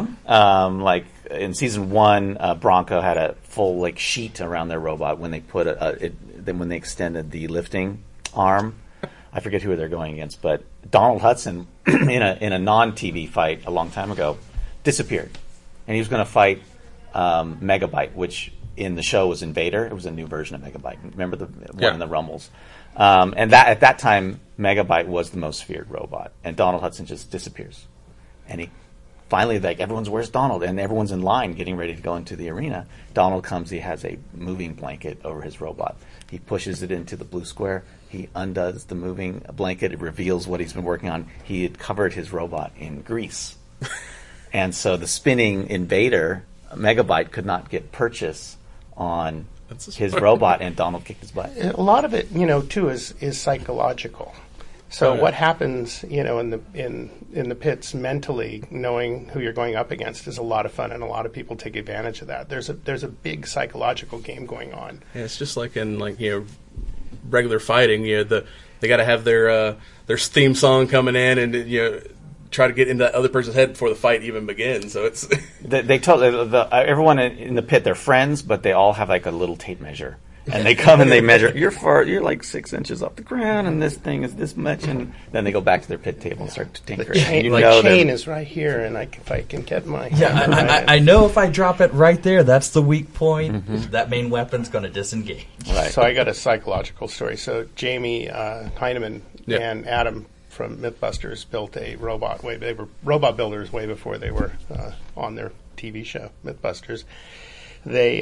Like in season 1, Bronco had a full like sheet around their robot when they put then when they extended the lifting arm. I forget who they're going against, but Donald Hudson in a non-TV fight a long time ago disappeared, and he was going to fight Megabyte, which in the show was Invader. It was a new version of Megabyte. Remember the one in the Rumbles? And that at that time, Megabyte was the most feared robot, and Donald Hudson just disappears. And he finally, like, everyone's, where's Donald? And everyone's in line getting ready to go into the arena. Donald comes, he has a moving blanket over his robot. He pushes it into the blue square. He undoes the moving blanket. It reveals what he's been working on. He had covered his robot in grease. And so the spinning Invader, Megabyte, could not get purchase on his robot, and Donald kicked his butt. A lot of it, you know, too, is psychological. So what happens, you know, in the pits mentally, knowing who you're going up against is a lot of fun, and a lot of people take advantage of that. There's a big psychological game going on. Yeah, it's just like in, like, you know, regular fighting. You know, they got to have their theme song coming in, and, you know, try to get into that other person's head before the fight even begins. So it's they totally everyone in the pit, they're friends, but they all have like a little tape measure, and they come and they measure. You're like 6 inches off the ground, and this thing is this much, and then they go back to their pit table and start to tinker. The chain is right here, and if I can get my I know if I drop it right there, that's the weak point. That main weapon's going to disengage. Right. So I got a psychological story. So Jamie Heineman and Adam from Mythbusters built a robot. They were robot builders way before they were on their TV show, Mythbusters. They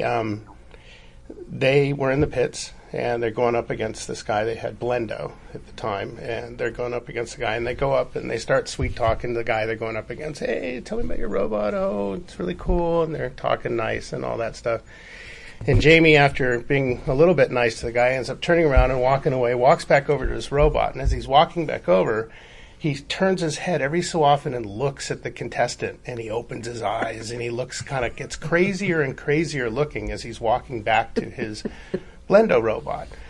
were in the pits, and they're going up against this guy. They had Blendo at the time, and they're going up against the guy, and they go up and they start sweet talking to the guy they're going up against. Hey, tell me about your robot. Oh, it's really cool. And they're talking nice and all that stuff. And Jamie, after being a little bit nice to the guy, ends up turning around and walking away, walks back over to his robot. And as he's walking back over, he turns his head every so often and looks at the contestant, and he opens his eyes, and he looks gets crazier and crazier looking as he's walking back to his Blendo robot.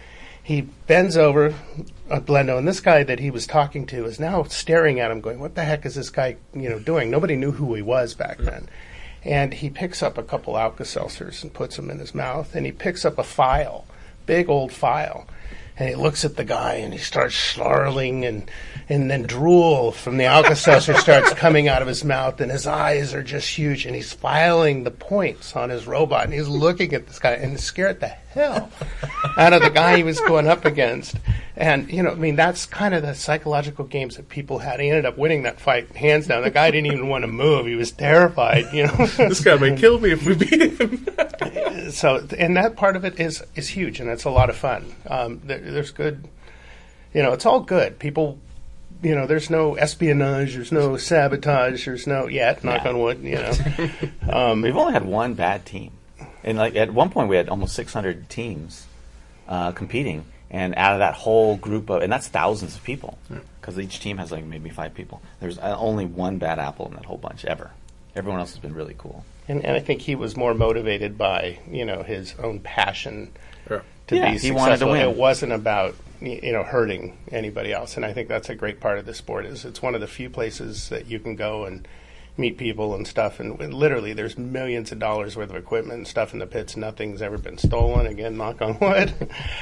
he bends over Blendo, and this guy that he was talking to is now staring at him going, what the heck is this guy doing? Nobody knew who he was back then. And he picks up a couple Alka-Seltzers and puts them in his mouth, and he picks up a file, big old file, and he looks at the guy and he starts snarling, and then drool from the Alka-Seltzer starts coming out of his mouth, and his eyes are just huge, and he's filing the points on his robot, and he's looking at this guy and scared the hell out of the guy he was going up against. And, that's kind of the psychological games that people had. He ended up winning that fight hands down. The guy didn't even want to move. He was terrified, This guy may kill me if we beat him. So, and that part of it is huge, and it's a lot of fun. There's good, it's all good. People, there's no espionage, there's no sabotage, there's no, knock on wood, We've only had one bad team. And at one point we had almost 600 teams competing. And out of that whole group and that's thousands of people, because each team has maybe 5 people. There's only one bad apple in that whole bunch ever. Everyone else has been really cool. And I think he was more motivated by, his own passion to be successful. He wanted to win. It wasn't about, hurting anybody else. And I think that's a great part of the sport. It's one of the few places that you can go and meet people and stuff. And literally there's millions of dollars worth of equipment and stuff in the pits. Nothing's ever been stolen. Again, knock on wood.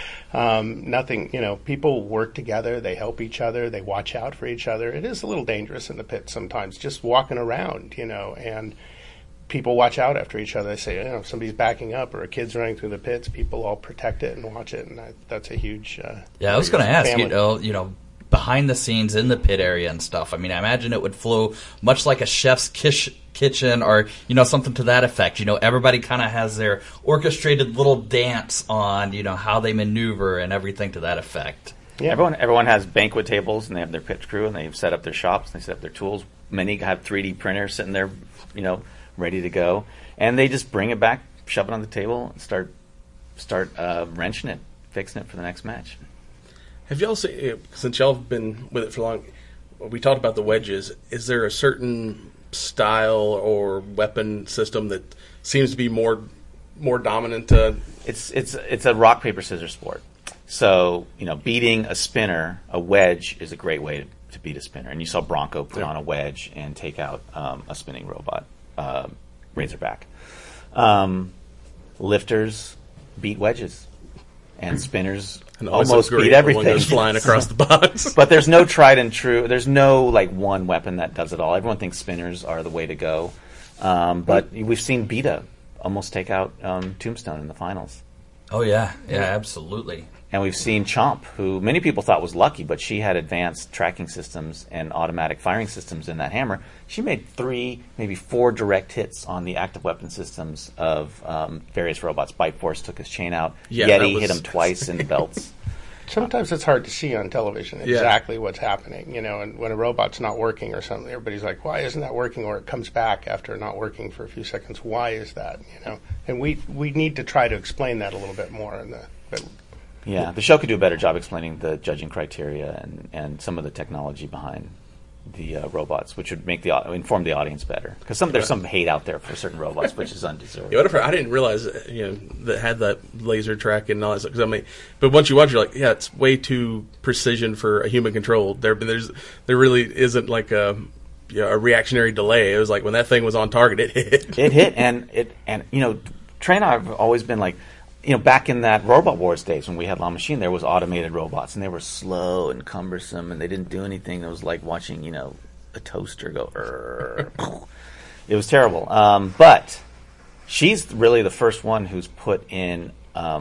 Nothing, people work together, they help each other, they watch out for each other. It is a little dangerous in the pit sometimes, just walking around, and people watch out after each other. They say, if somebody's backing up or a kid's running through the pits, people all protect it and watch it, and that's a huge I was going to ask, family. Behind the scenes in the pit area and stuff. I mean, I imagine it would flow much like a chef's kitchen or, something to that effect. Everybody kind of has their orchestrated little dance on, how they maneuver and everything to that effect. Yeah. Everyone has banquet tables, and they have their pit crew, and they've set up their shops, and they set up their tools. Many have 3D printers sitting there, ready to go. And they just bring it back, shove it on the table, and start wrenching it, fixing it for the next match. Have y'all seen, since y'all have been with it for long, we talked about the wedges. Is there a certain style or weapon system that seems to be more dominant? It's a rock, paper, scissors sport. So, beating a spinner, a wedge, is a great way to beat a spinner. And you saw Bronco put on a wedge and take out a spinning robot, Razorback. Lifters beat wedges. And spinners almost beat everything. One goes flying across the box. But there's no tried and true. There's no one weapon that does it all. Everyone thinks spinners are the way to go. But we've seen Beta almost take out Tombstone in the finals. Oh yeah, absolutely. And we've seen Chomp, who many people thought was lucky, but she had advanced tracking systems and automatic firing systems in that hammer. She made 3, maybe 4 direct hits on the active weapon systems of various robots. Bite Force took his chain out. Yeti hit him twice in the belts. Sometimes it's hard to see on television exactly what's happening, and when a robot's not working or something, everybody's like, why isn't that working? Or it comes back after not working for a few seconds. Why is that, And we need to try to explain that a little bit more. Yeah, the show could do a better job explaining the judging criteria and some of the technology behind the robots, which would inform the audience better. Because there's some hate out there for certain robots, which is undeserved. I didn't realize that had that laser track and all that stuff. But once you watch, you're like, it's way too precision for a human control. There really isn't like a reactionary delay. It was like when that thing was on target, it hit. It hit, and Trey and I have always been like, back in that Robot Wars days when we had La Machine, there was automated robots, and they were slow and cumbersome, and they didn't do anything. It was like watching, a toaster go. It was terrible. But she's really the first one who's put in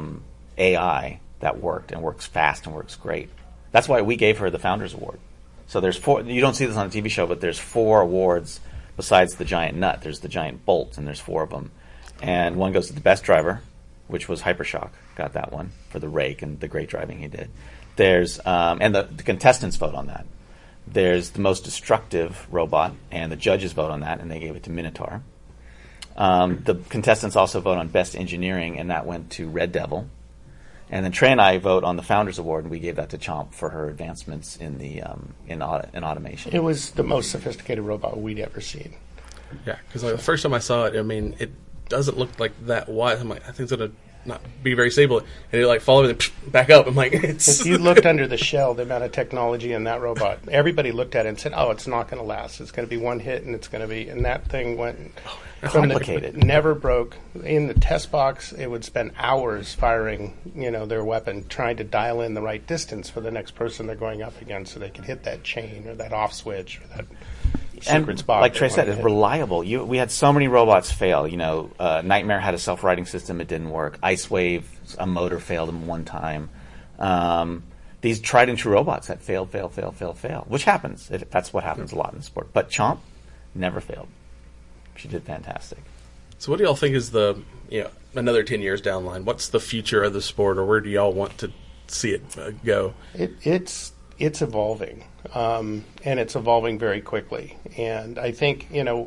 AI that worked and works fast and works great. That's why we gave her the Founders Award. So there's 4. You don't see this on a TV show, but there's 4 awards besides the giant nut. There's the giant bolt, and there's 4 of them. And one goes to the best driver, which was Hypershock, got that one for the rake and the great driving he did. There's and the contestants vote on that. There's the most destructive robot, and the judges vote on that, and they gave it to Minotaur. The contestants also vote on best engineering, and that went to Red Devil. And then Trey and I vote on the Founders Award, and we gave that to Chomp for her advancements in the in automation. It was the most sophisticated robot we'd ever seen. Yeah, because the first time I saw it, it doesn't look like that wide. I'm like, I think it's going to not be very stable, and it like fall over and back up. I'm like, it's. If you looked under the shell, the amount of technology in that robot, everybody looked at it and said, "Oh, it's not going to last. It's going to be one hit, and it's going to be." And that thing went complicated. Never broke. In the test box, it would spend hours firing, their weapon, trying to dial in the right distance for the next person they're going up against, so they could hit that chain or that off switch or that secret spot. Like Trey said, it's reliable. We had so many robots fail. Nightmare had a self-righting system; it didn't work. Ice Wave, a motor failed them one time. These tried and true robots that fail, which happens. That's what happens a lot in the sport. But Chomp never failed. She did fantastic. So what do y'all think is another 10 years down the line? What's the future of the sport, or where do y'all want to see it go? It's evolving, and it's evolving very quickly. And I think,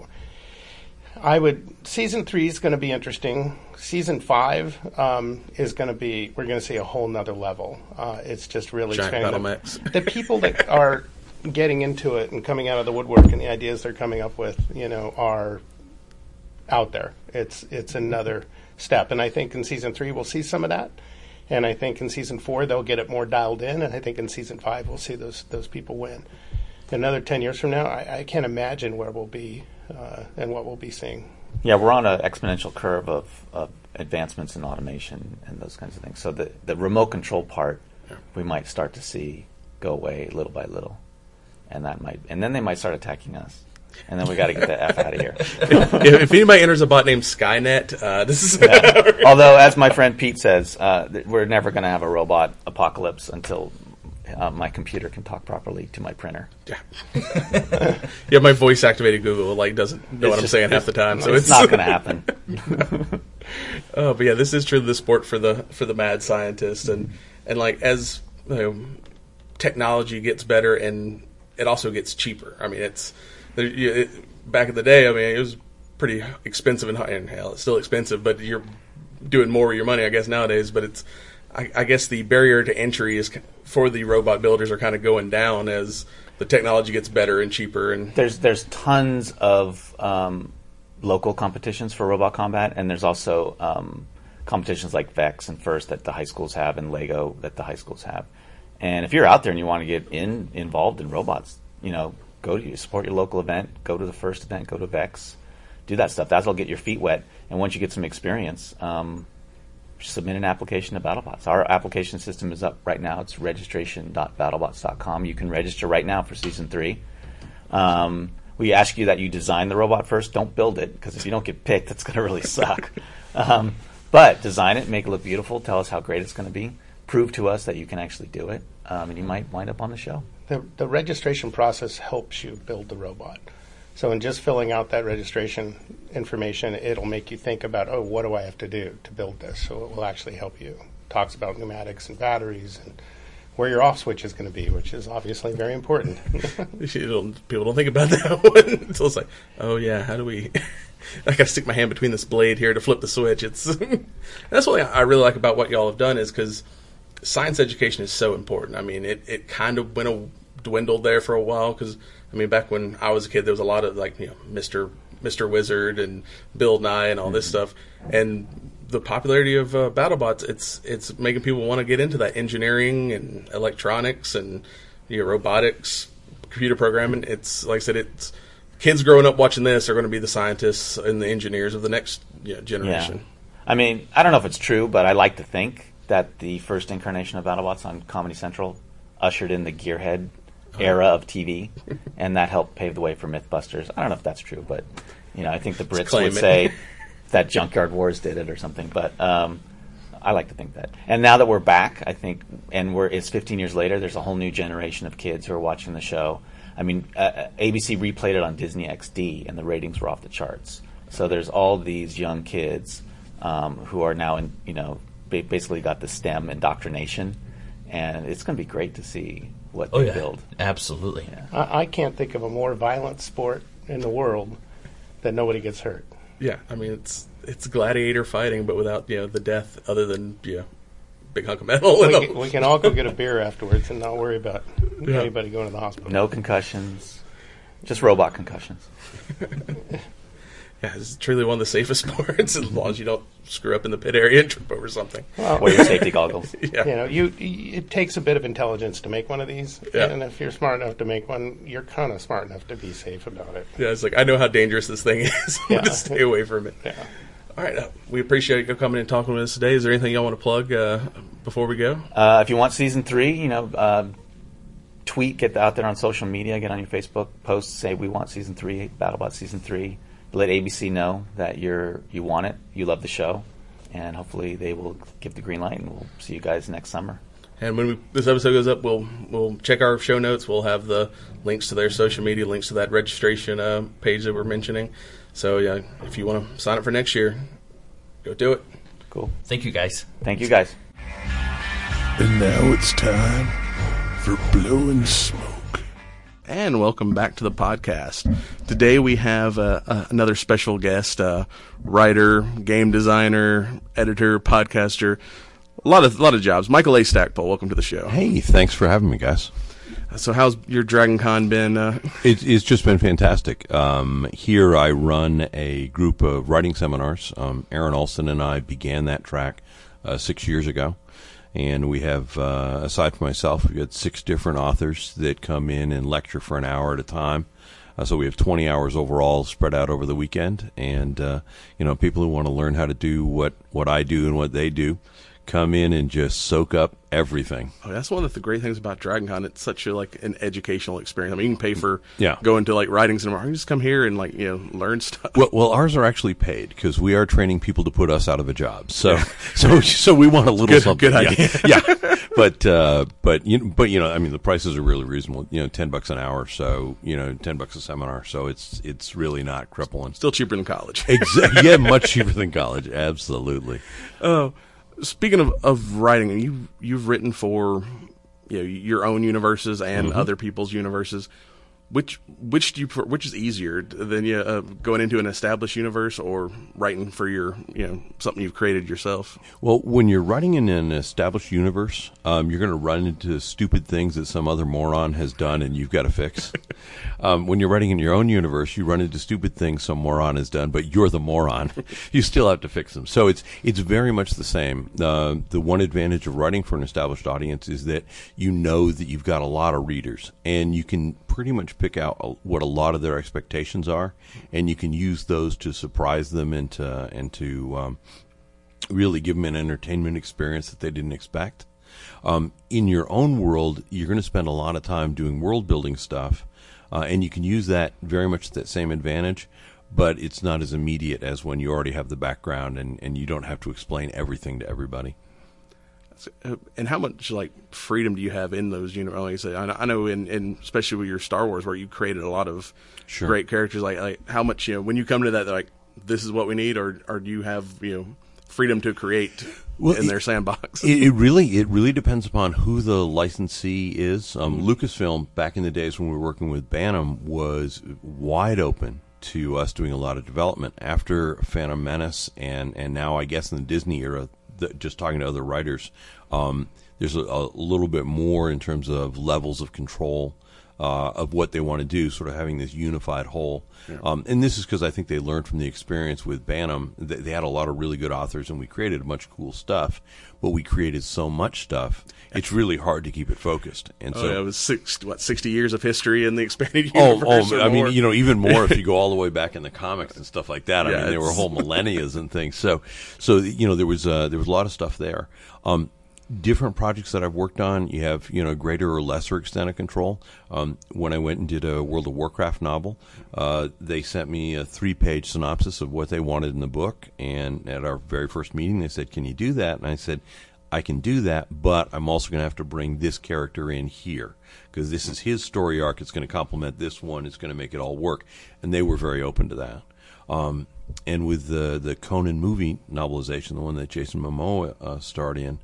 Season 3 is going to be interesting. Season 5 is going to be, we're going to see a whole nother level. It's just really Giant battle mechs. The people that are getting into it and coming out of the woodwork and the ideas they're coming up with, are out there. It's another step. And I think in Season 3 we'll see some of that. And I think in Season 4 they'll get it more dialed in. And I think in Season 5 we'll see those people win. Another 10 years from now, I can't imagine where we'll be and what we'll be seeing. Yeah, we're on an exponential curve of advancements in automation and those kinds of things. So the remote control part, we might start to see go away little by little, and then they might start attacking us, and then we got to get the F out of here. If anybody enters a bot named Skynet, this is. Yeah. Although, as my friend Pete says, we're never going to have a robot apocalypse until my computer can talk properly to my printer. Yeah, my voice-activated Google doesn't know what I'm saying half the time, so it's not going to happen. But yeah, this is true of the sport for the mad scientist, and as technology gets better and it also gets cheaper. I mean, back in the day, it was pretty expensive and hell, it's still expensive, but you're doing more with your money, I guess, nowadays. But it's. I guess the barrier to entry is for the robot builders are kind of going down as the technology gets better and cheaper. And there's tons of local competitions for robot combat, and there's also competitions like VEX and FIRST that the high schools have, and LEGO that the high schools have. And if you're out there and you want to get involved in robots, go to support your local event, go to the FIRST event, go to VEX, do that stuff. That'll get your feet wet, and once you get some experience. Submit an application to BattleBots. Our application system is up right now. It's registration.battlebots.com. You can register right now for Season 3. We ask you that you design the robot first. Don't build it, because if you don't get picked, that's going to really suck. But design it, make it look beautiful, tell us how great it's going to be, prove to us that you can actually do it, and you might wind up on the show. The registration process helps you build the robot. So in just filling out that registration information, it'll make you think about, what do I have to do to build this? So it will actually help you. It talks about pneumatics and batteries and where your off switch is going to be, which is obviously very important. People don't think about that one until it's like, oh yeah, how do we? I got to stick my hand between this blade here to flip the switch. That's what I really like about what y'all have done, is because science education is so important. I mean, it kind of dwindled there for a while, because back when I was a kid, there was a lot of Mr. Wizard and Bill Nye and all this stuff, and the popularity of BattleBots, it's making people want to get into that engineering and electronics and robotics, computer programming. It's like I said, it's kids growing up watching this are going to be the scientists and the engineers of the next generation. Yeah. I don't know if it's true, but I like to think that the first incarnation of BattleBots on Comedy Central ushered in the gearhead era of TV, and that helped pave the way for Mythbusters. I don't know if that's true, but I think the Brits would say that Junkyard Wars did it or something. But I like to think that. And now that we're back, I think, and it's 15 years later, there's a whole new generation of kids who are watching the show. ABC replayed it on Disney XD, and the ratings were off the charts. So there's all these young kids who are now basically got the STEM indoctrination, and it's going to be great to see what they build. Absolutely. Yeah. I can't think of a more violent sport in the world that nobody gets hurt. Yeah, it's gladiator fighting, but without the death, other than big hunk of metal. We can all go get a beer afterwards and not worry about anybody going to the hospital. No concussions, just robot concussions. Yeah, it's truly one of the safest sports as long as you don't screw up in the pit area and trip over something. Well, Wear your safety goggles. Yeah. It takes a bit of intelligence to make one of these, Yeah. and if you're smart enough to make one, you're kind of smart enough to be safe about it. Yeah, it's like, I know how dangerous this thing is. I'm going Yeah. to stay away from it. Yeah. All right, we appreciate you coming and talking with us today. Is there anything y'all want to plug before we go? If you want season 3, tweet, get out there on social media, get on your Facebook post, say we want season 3, BattleBot season 3. Let ABC know that you want it, you love the show, and hopefully they will give the green light, and we'll see you guys next summer. And when this episode goes up, we'll check our show notes. We'll have the links to their social media, links to that registration page that we're mentioning. So yeah, if you want to sign up for next year, go do it. Cool. Thank you, guys. Thank you, guys. And now it's time for Blowing Smoke. And welcome back to the podcast. Today we have another special guest, writer, game designer, editor, podcaster, a lot of jobs. Michael A. Stackpole, welcome to the show. Hey, thanks for having me, guys. So how's your Dragon Con been? It's just been fantastic. Here I run a group of writing seminars. Aaron Olson and I began that track 6 years ago. And we have, aside from myself, we've got 6 different authors that come in and lecture for an hour at a time. So we have 20 hours overall spread out over the weekend. And, people who want to learn how to do what I do and what they do come in and just soak up everything. Oh, that's one of the great things about Dragon Con. It's such an educational experience. I mean, you can pay for Yeah. going to writing seminar. You can just come here and learn stuff. Well, ours are actually paid because we are training people to put us out of a job. So we want a little something. Good idea. Yeah. But the prices are really reasonable. $10 an hour. So $10 a seminar. So it's really not crippling. Still cheaper than college. Exactly. Yeah, much cheaper than college. Absolutely. Speaking of writing, you've written for your own universes and other people's universes. Which is easier than going into an established universe or writing for your something you've created yourself? Well, when you're writing in an established universe, you're going to run into stupid things that some other moron has done and you've got to fix. When you're writing in your own universe, you run into stupid things some moron has done, but you're the moron. You still have to fix them. So it's very much the same. The one advantage of writing for an established audience is that that you've got a lot of readers and you can pretty much pick out what a lot of their expectations are, and you can use those to surprise them and to really give them an entertainment experience that they didn't expect. In your own world, you're going to spend a lot of time doing world building stuff, and you can use that very much that same advantage, but it's not as immediate as when you already have the background and you don't have to explain everything to everybody. And how much freedom do you have in those universes? Like I say, I know in especially with your Star Wars, where you created a lot of great characters. Like how much when you come to that, they're like, this is what we need, or do you have freedom to create in their sandbox? It really depends upon who the licensee is. Lucasfilm back in the days when we were working with Bantam was wide open to us doing a lot of development after Phantom Menace, and now I guess in the Disney era. Just talking to other writers, there's a little bit more in terms of levels of control of what they want to do, sort of having this unified whole. Yeah. And this is because I think they learned from the experience with Bantam. They had a lot of really good authors, and we created a bunch of cool stuff, but we created so much stuff, it's really hard to keep it focused. And so it was 60 years of history in the expanded universe. I mean, even more if you go all the way back in the comics and stuff like that. I mean, there were whole millennias and things. So there was a lot of stuff there. Different projects that I've worked on, you have greater or lesser extent of control. When I went and did a World of Warcraft novel, they sent me a 3-page synopsis of what they wanted in the book, and at our very first meeting, they said, "Can you do that?" And I said, "I can do that, but I'm also going to have to bring this character in here because this is his story arc. It's going to complement this one. It's going to make it all work." And they were very open to that. And with the Conan movie novelization, the one that Jason Momoa starred in.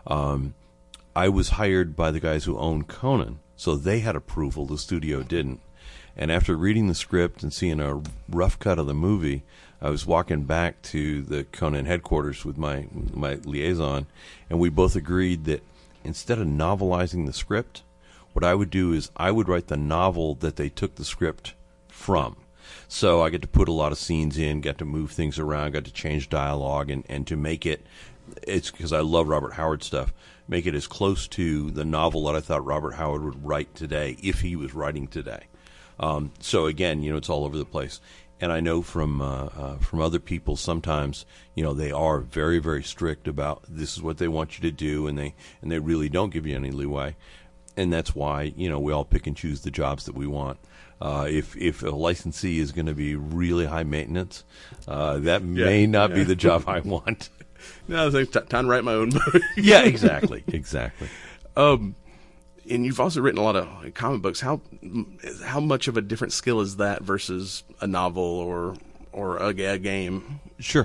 I was hired by the guys who owned Conan, so they had approval. The studio didn't. And after reading the script and seeing a rough cut of the movie, I was walking back to the Conan headquarters with my liaison, and we both agreed that instead of novelizing the script, what I would do is I would write the novel that they took the script from. So I get to put a lot of scenes in, got to move things around, got to change dialogue, and to make it's because I love Robert Howard stuff, make it as close to the novel that I thought Robert Howard would write today if he was writing today. So again, it's all over the place. And I know from other people sometimes, they are very, very strict about this is what they want you to do, and they really don't give you any leeway. And that's why, we all pick and choose the jobs that we want. If a licensee is going to be really high maintenance, that may not be the job I want. No, I think time to write my own book. Yeah, exactly. And you've also written a lot of comic books. How much of a different skill is that versus a novel or a game? Sure.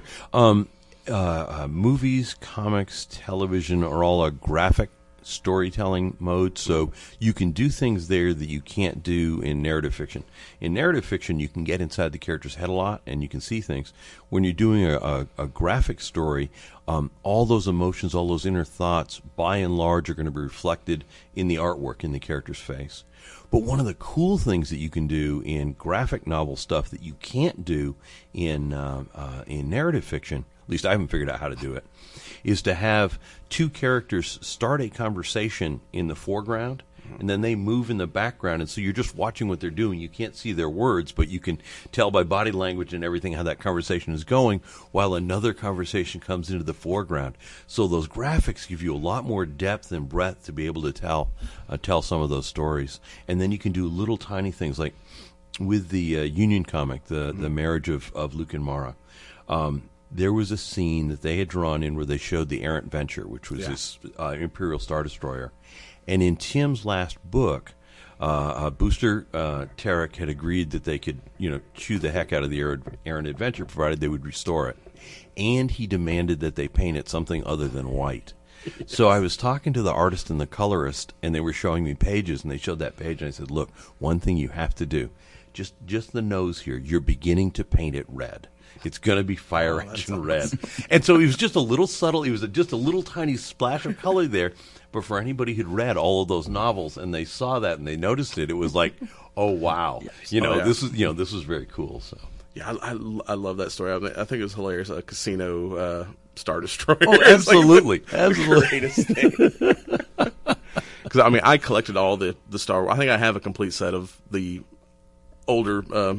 Movies, comics, television are all a graphic storytelling mode, so you can do things there that you can't do in narrative fiction. In narrative fiction, you can get inside the character's head a lot, and you can see things. When you're doing a graphic story, all those emotions, all those inner thoughts, by and large, are going to be reflected in the artwork, in the character's face. But one of the cool things that you can do in graphic novel stuff that you can't do in narrative fiction, at least I haven't figured out how to do it, is to have two characters start a conversation in the foreground, and then they move in the background, and so you're just watching what they're doing. You can't see their words, but you can tell by body language and everything how that conversation is going, while another conversation comes into the foreground. So those graphics give you a lot more depth and breadth to be able to tell some of those stories. And then you can do little tiny things, like with the Union comic, the marriage of Luke and Mara. There was a scene that they had drawn in where they showed the Errant Venture, which was this Imperial Star Destroyer. And in Tim's last book, Booster Tarek had agreed that they could, chew the heck out of the Errant Adventure, provided they would restore it. And he demanded that they paint it something other than white. So I was talking to the artist and the colorist, and they were showing me pages, and they showed that page, and I said, look, one thing you have to do, just the nose here, you're beginning to paint it red. It's going to be fire engine red. And so it was just a little subtle. It was just a little tiny splash of color there. But for anybody who'd read all of those novels and they saw that and they noticed it, it was like, oh, wow. This was very cool. So yeah, I love that story. I think it was hilarious. A casino Star Destroyer. Oh, absolutely. Absolutely. The greatest thing. Because, I collected all the Star Wars. I think I have a complete set of the older,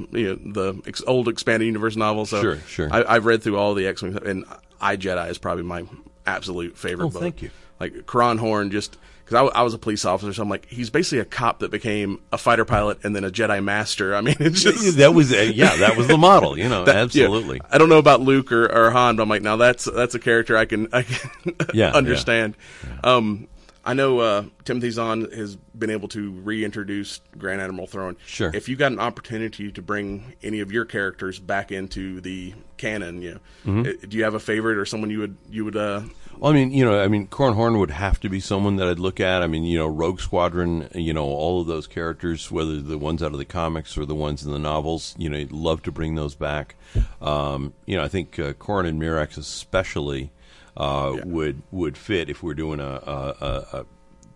the old expanded universe novels. So sure. I've read through all the X-Wing, and I, Jedi is probably my absolute favorite book. Thank you. Like Karan Horn, just because I was a police officer, so I'm like, he's basically a cop that became a fighter pilot and then a Jedi master. It's just that was the model, absolutely. Yeah. I don't know about Luke or Han, but I'm like, now that's a character I can understand. Yeah. I know Timothy Zahn has been able to reintroduce Grand Admiral Thrawn. Sure. If you got an opportunity to bring any of your characters back into the canon, do you have a favorite or someone you would? Well, Corran Horn would have to be someone that I'd look at. Rogue Squadron, all of those characters, whether the ones out of the comics or the ones in the novels, you'd love to bring those back. I think Corran and Mirax especially. Would fit if we're doing a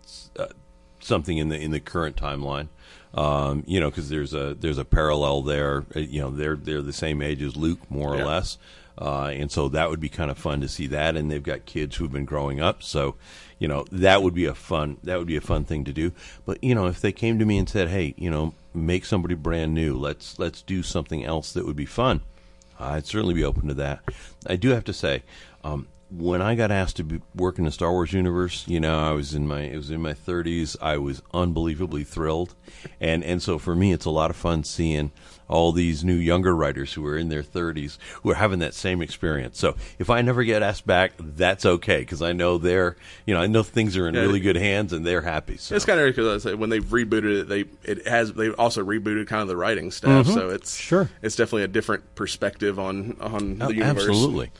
something in the current timeline, because there's a parallel there. They're the same age as Luke, more or less, and so that would be kind of fun to see that. And they've got kids who've been growing up, so that would be a fun thing to do. But if they came to me and said, hey, make somebody brand new, let's do something else that would be fun, I'd certainly be open to that. I do have to say. When I got asked to work in the Star Wars universe, it was in my 30s. I was unbelievably thrilled, and so for me, it's a lot of fun seeing all these new younger writers who are in their 30s who are having that same experience. So if I never get asked back, that's okay, because I know I know things are in really good hands and they're happy. So. It's kind of because when they've rebooted it, they've also rebooted kind of the writing staff, so it's definitely a different perspective on the universe. Absolutely.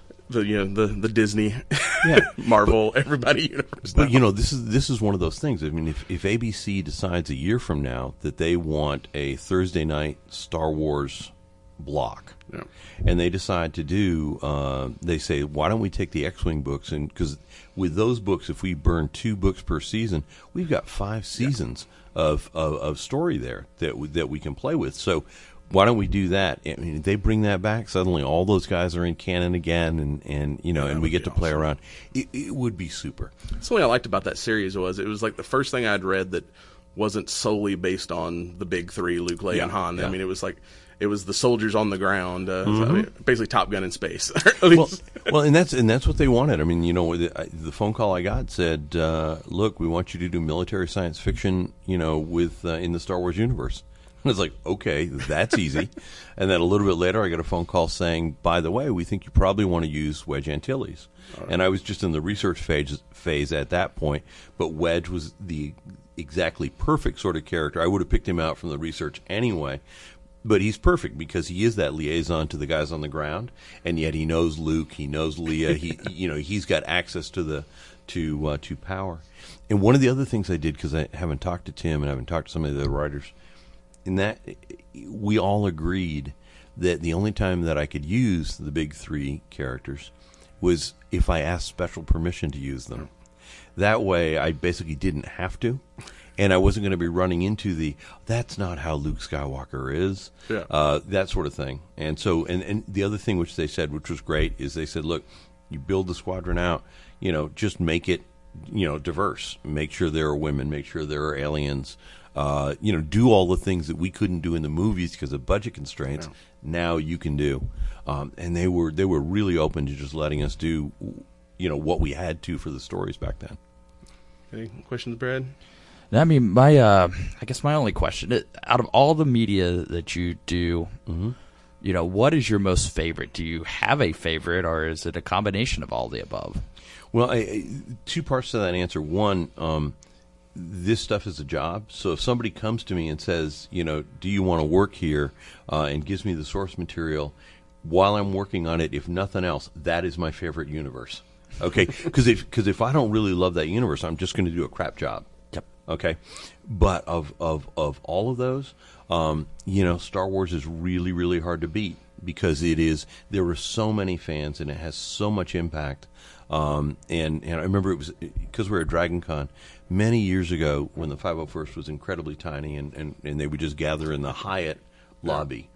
The Disney, Marvel, everybody universe. But this is one of those things. If ABC decides a year from now that they want a Thursday night Star Wars block, and they decide to do, they say, why don't we take the X-Wing books, and because with those books, if we burn 2 books per season, we've got 5 seasons of story there that we can play with. So why don't we do that? I mean, they bring that back. Suddenly, all those guys are in canon again, and and we get to play around. It would be super. Something I liked about that series was it was like the first thing I'd read that wasn't solely based on the big three, Luke, Leia, and Han. Yeah. I mean, it was the soldiers on the ground, basically Top Gun in space. well, and that's what they wanted. I mean, the phone call I got said, "Look, we want you to do military science fiction, with in the Star Wars universe." And I was like, "Okay, that's easy." And then a little bit later, I got a phone call saying, "By the way, we think you probably want to use Wedge Antilles." And I was just in the research phase at that point, but Wedge was the exactly perfect sort of character. I would have picked him out from the research anyway. But he's perfect because he is that liaison to the guys on the ground, and yet he knows Luke, he knows Leia, he's got access to to power. And one of the other things I did, because I haven't talked to Tim and I haven't talked to some of the other writers, in that we all agreed that the only time that I could use the big three characters was if I asked special permission to use them. That way, I basically didn't have to. And I wasn't going to be running into that's not how Luke Skywalker is, that sort of thing. And so, and the other thing which they said, which was great, is they said, look, you build the squadron out, just make it, diverse. Make sure there are women, make sure there are aliens, do all the things that we couldn't do in the movies because of budget constraints. Yeah. Now you can do. And they were really open to just letting us do, what we had to for the stories back then. Any questions, Brad? I mean, I guess my only question, out of all the media that you do, what is your most favorite? Do you have a favorite, or is it a combination of all the above? Well, two parts to that answer. One, this stuff is a job. So if somebody comes to me and says, do you want to work here, and gives me the source material, while I'm working on it, if nothing else, that is my favorite universe. Okay? Because if I don't really love that universe, I'm just going to do a crap job. Okay, but of all of those, Star Wars is really, really hard to beat because there are so many fans and it has so much impact. And I remember it was because we were at Dragon Con many years ago when the 501st was incredibly tiny and they would just gather in the Hyatt lobby.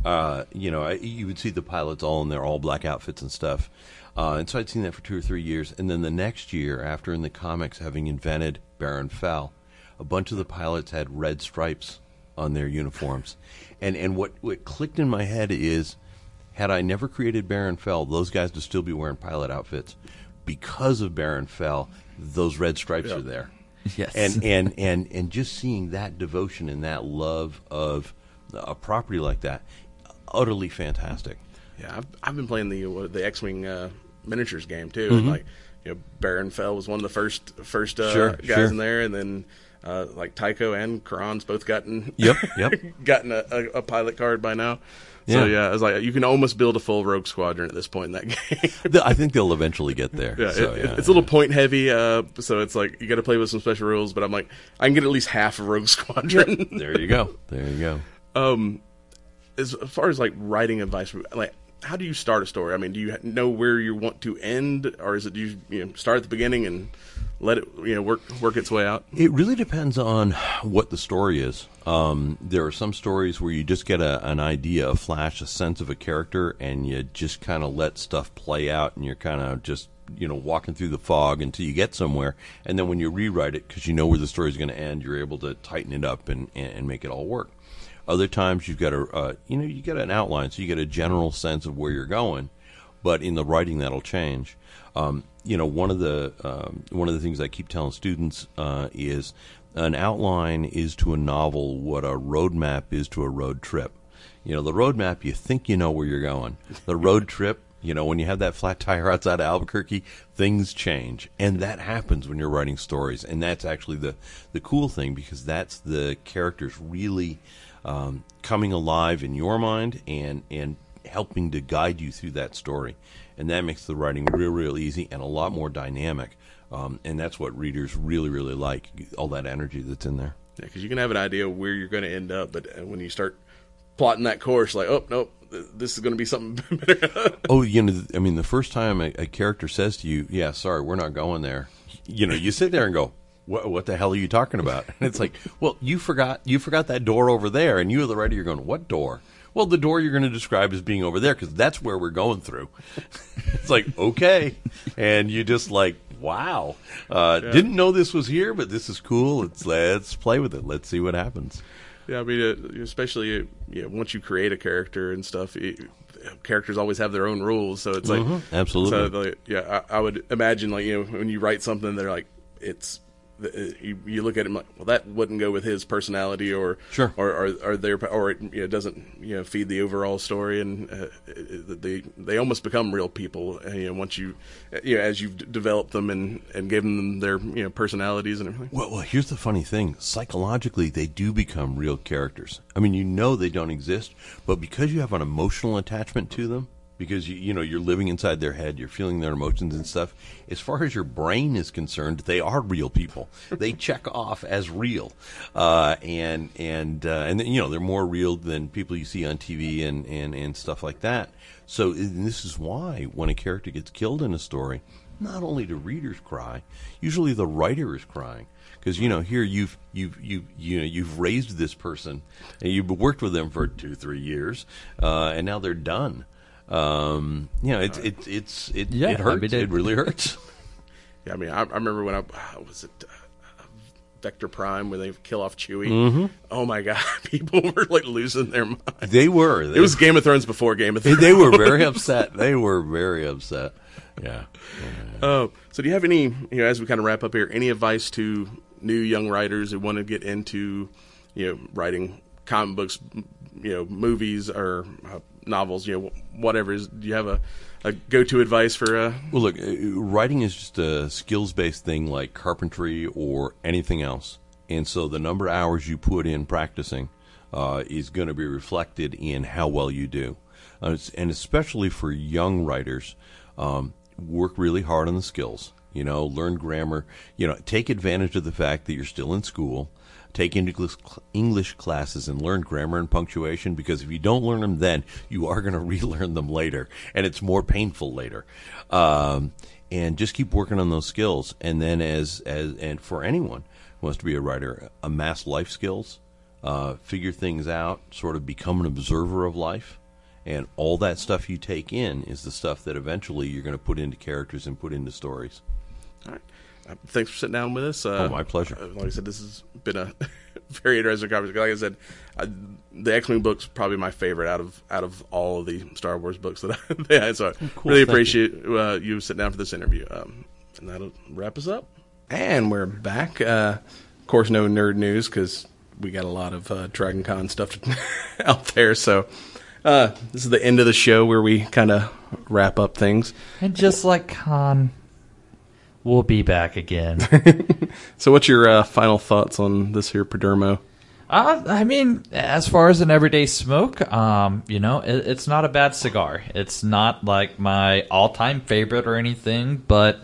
You would see the pilots all in their all black outfits and stuff. And so I'd seen that for 2 or 3 years. And then the next year, after in the comics having invented Baron Fel, a bunch of the pilots had red stripes on their uniforms. And what clicked in my head is, had I never created Baron Fel, those guys would still be wearing pilot outfits. Because of Baron Fel, those red stripes are there. Yes. And just seeing that devotion and that love of a property like that, utterly fantastic. Yeah, I've been playing the X-Wing miniatures game too, and Baron Fel was one of the first guys in there, and then Tycho and Karan's both gotten gotten a pilot card by now. So I was like, you can almost build a full Rogue Squadron at this point in that game. I think they'll eventually get there. It's a little point heavy, so it's like you got to play with some special rules. But I'm like, I can get at least half of Rogue Squadron. There you go. As far as writing advice, how do you start a story? I mean, do you know where you want to end, or is it you start at the beginning and let it work its way out? It really depends on what the story is. There are some stories where you just get an idea, a flash, a sense of a character, and you just kind of let stuff play out, and you're kind of just walking through the fog until you get somewhere, and then when you rewrite it because you know where the story is going to end, you're able to tighten it up and make it all work. Other times you've got you get an outline, so you get a general sense of where you're going, but in the writing that'll change. One of the things I keep telling students is an outline is to a novel what a roadmap is to a road trip. The road map, you think you know where you're going. The road trip, when you have that flat tire outside of Albuquerque, things change. And that happens when you're writing stories. And that's actually the cool thing, because that's the characters really coming alive in your mind and helping to guide you through that story. And that makes the writing real, real easy and a lot more dynamic. And that's what readers really, really like, all that energy that's in there. Yeah, because you can have an idea where you're going to end up, but when you start plotting that course, oh, nope, this is going to be something better. The first time a character says to you, yeah, sorry, we're not going there, you sit there and go, what the hell are you talking about? And it's like, well, you forgot that door over there, and you, the writer, you're going, what door? well, the door you're going to describe as being over there because that's where we're going through. It's like, okay. And you just like, wow. Didn't know this was here, but this is cool. Let's play with it. Let's see what happens. Yeah, I mean, especially once you create a character and stuff, characters always have their own rules. So it's like, absolutely. So I would imagine when you write something, they're like, you look at him like, well, that wouldn't go with his personality, or sure, or it doesn't feed the overall story, and they almost become real people. Once you as you've developed them and given them their personalities and everything. Well, here's the funny thing: psychologically, they do become real characters. I mean, they don't exist, but because you have an emotional attachment to them. Because you're living inside their head, you're feeling their emotions and stuff. As far as your brain is concerned, they are real people. They check off as real, and they're more real than people you see on TV and stuff like that. So this is why when a character gets killed in a story, not only do readers cry, usually the writer is crying. Because here you've raised this person, and you've worked with them for 2-3 years, and now they're done. It hurts. It really hurts. Yeah, I mean, I remember when was it Vector Prime where they kill off Chewie? Mm-hmm. Oh my God, people were like losing their mind. They were. It was Game of Thrones before Game of Thrones. They were very upset. Yeah. So do you have any, as we kind of wrap up here, any advice to new young writers who want to get into, writing comic books, movies or novels, whatever? Do you have a go-to advice for? Well, look, writing is just a skills-based thing like carpentry or anything else, and so the number of hours you put in practicing is going to be reflected in how well you do, and especially for young writers, work really hard on the skills. Learn grammar. Take advantage of the fact that you're still in school. Take English classes and learn grammar and punctuation, because if you don't learn them then, you are going to relearn them later, and it's more painful later. And just keep working on those skills. And then and for anyone who wants to be a writer, amass life skills, figure things out, sort of become an observer of life. And all that stuff you take in is the stuff that eventually you're going to put into characters and put into stories. All right. Thanks for sitting down with us. My pleasure. Like I said, this has been a very interesting conversation. Like I said, the X-Wing book's probably my favorite out of all of the Star Wars books that I had. So I really appreciate you sitting down for this interview. And that'll wrap us up. And we're back. Of course, no nerd news because we got a lot of Dragon Con stuff out there. So this is the end of the show where we kind of wrap up things. And just like Con, we'll be back again. So what's your final thoughts on this here Padermo? I mean, as far as an everyday smoke, it's not a bad cigar. It's not like my all-time favorite or anything, but,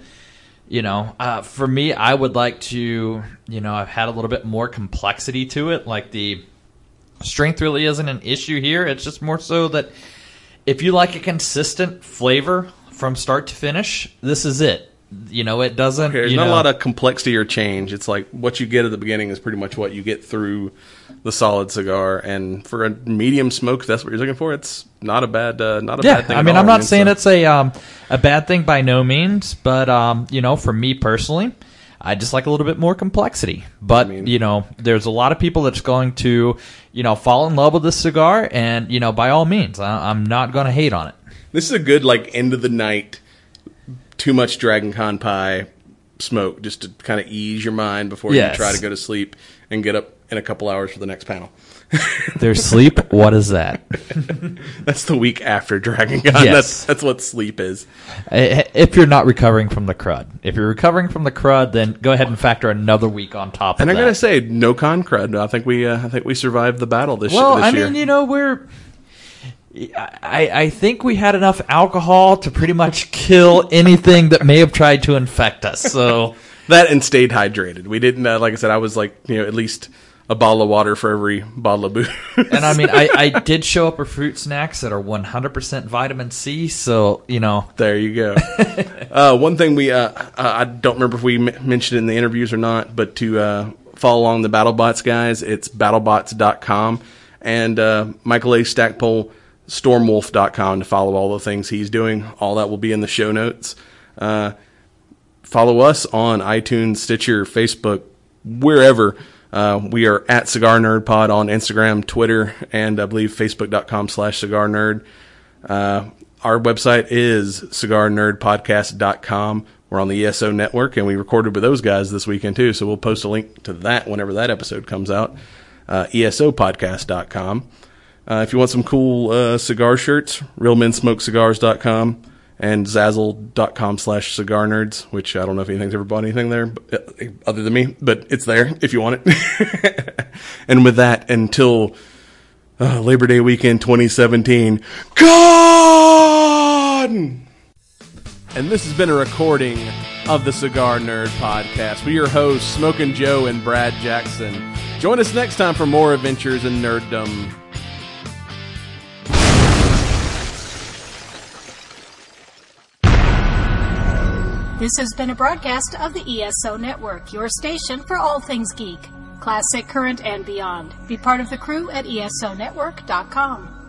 for me, I would like to, I've had a little bit more complexity to it. Like the strength really isn't an issue here. It's just more so that if you like a consistent flavor from start to finish, this is it. It doesn't. Okay, there's not a lot of complexity or change. It's like what you get at the beginning is pretty much what you get through the solid cigar. And for a medium smoke, if that's what you're looking for, it's not a bad, bad thing. I mean, I'm not saying it's a bad thing by no means, but for me personally, I just like a little bit more complexity. But there's a lot of people that's going to, fall in love with this cigar, and by all means, I'm not going to hate on it. This is a good end of the night. Too much Dragon Con pie smoke just to kind of ease your mind before you try to go to sleep and get up in a couple hours for the next panel. There's sleep? What is that? That's the week after Dragon Con. Yes. That's what sleep is. If you're not recovering from the crud. If you're recovering from the crud, then go ahead and factor another week on top of that. And I gotta say, no con crud. I think we survived the battle this year. Well, I mean, I think we had enough alcohol to pretty much kill anything that may have tried to infect us. So that and stayed hydrated. We didn't, like I said, I was at least a bottle of water for every bottle of booze. And I mean, I did show up with fruit snacks that are 100% vitamin C. So, There you go. One thing I don't remember if we mentioned it in the interviews or not, but to follow along the BattleBots guys, it's battlebots.com. and Michael A. Stackpole, stormwolf.com to follow all the things he's doing. All that will be in the show notes. Follow us on iTunes, Stitcher, Facebook, wherever. We are at Cigar Nerd Pod on Instagram, Twitter, and I believe Facebook.com/CigarNerd. Our website is CigarNerdPodcast.com. We're on the ESO network, and we recorded with those guys this weekend too, so we'll post a link to that whenever that episode comes out. ESOpodcast.com. If you want some cool cigar shirts, RealMenSmokeCigars.com and Zazzle.com/CigarNerds, which I don't know if anything's ever bought anything there other than me, but it's there if you want it. And with that, until Labor Day weekend 2017, God! And this has been a recording of the Cigar Nerd Podcast. We're your hosts, Smokin' Joe and Brad Jackson. Join us next time for more adventures in nerddom. This has been a broadcast of the ESO Network, your station for all things geek, classic, current, and beyond. Be part of the crew at ESONetwork.com.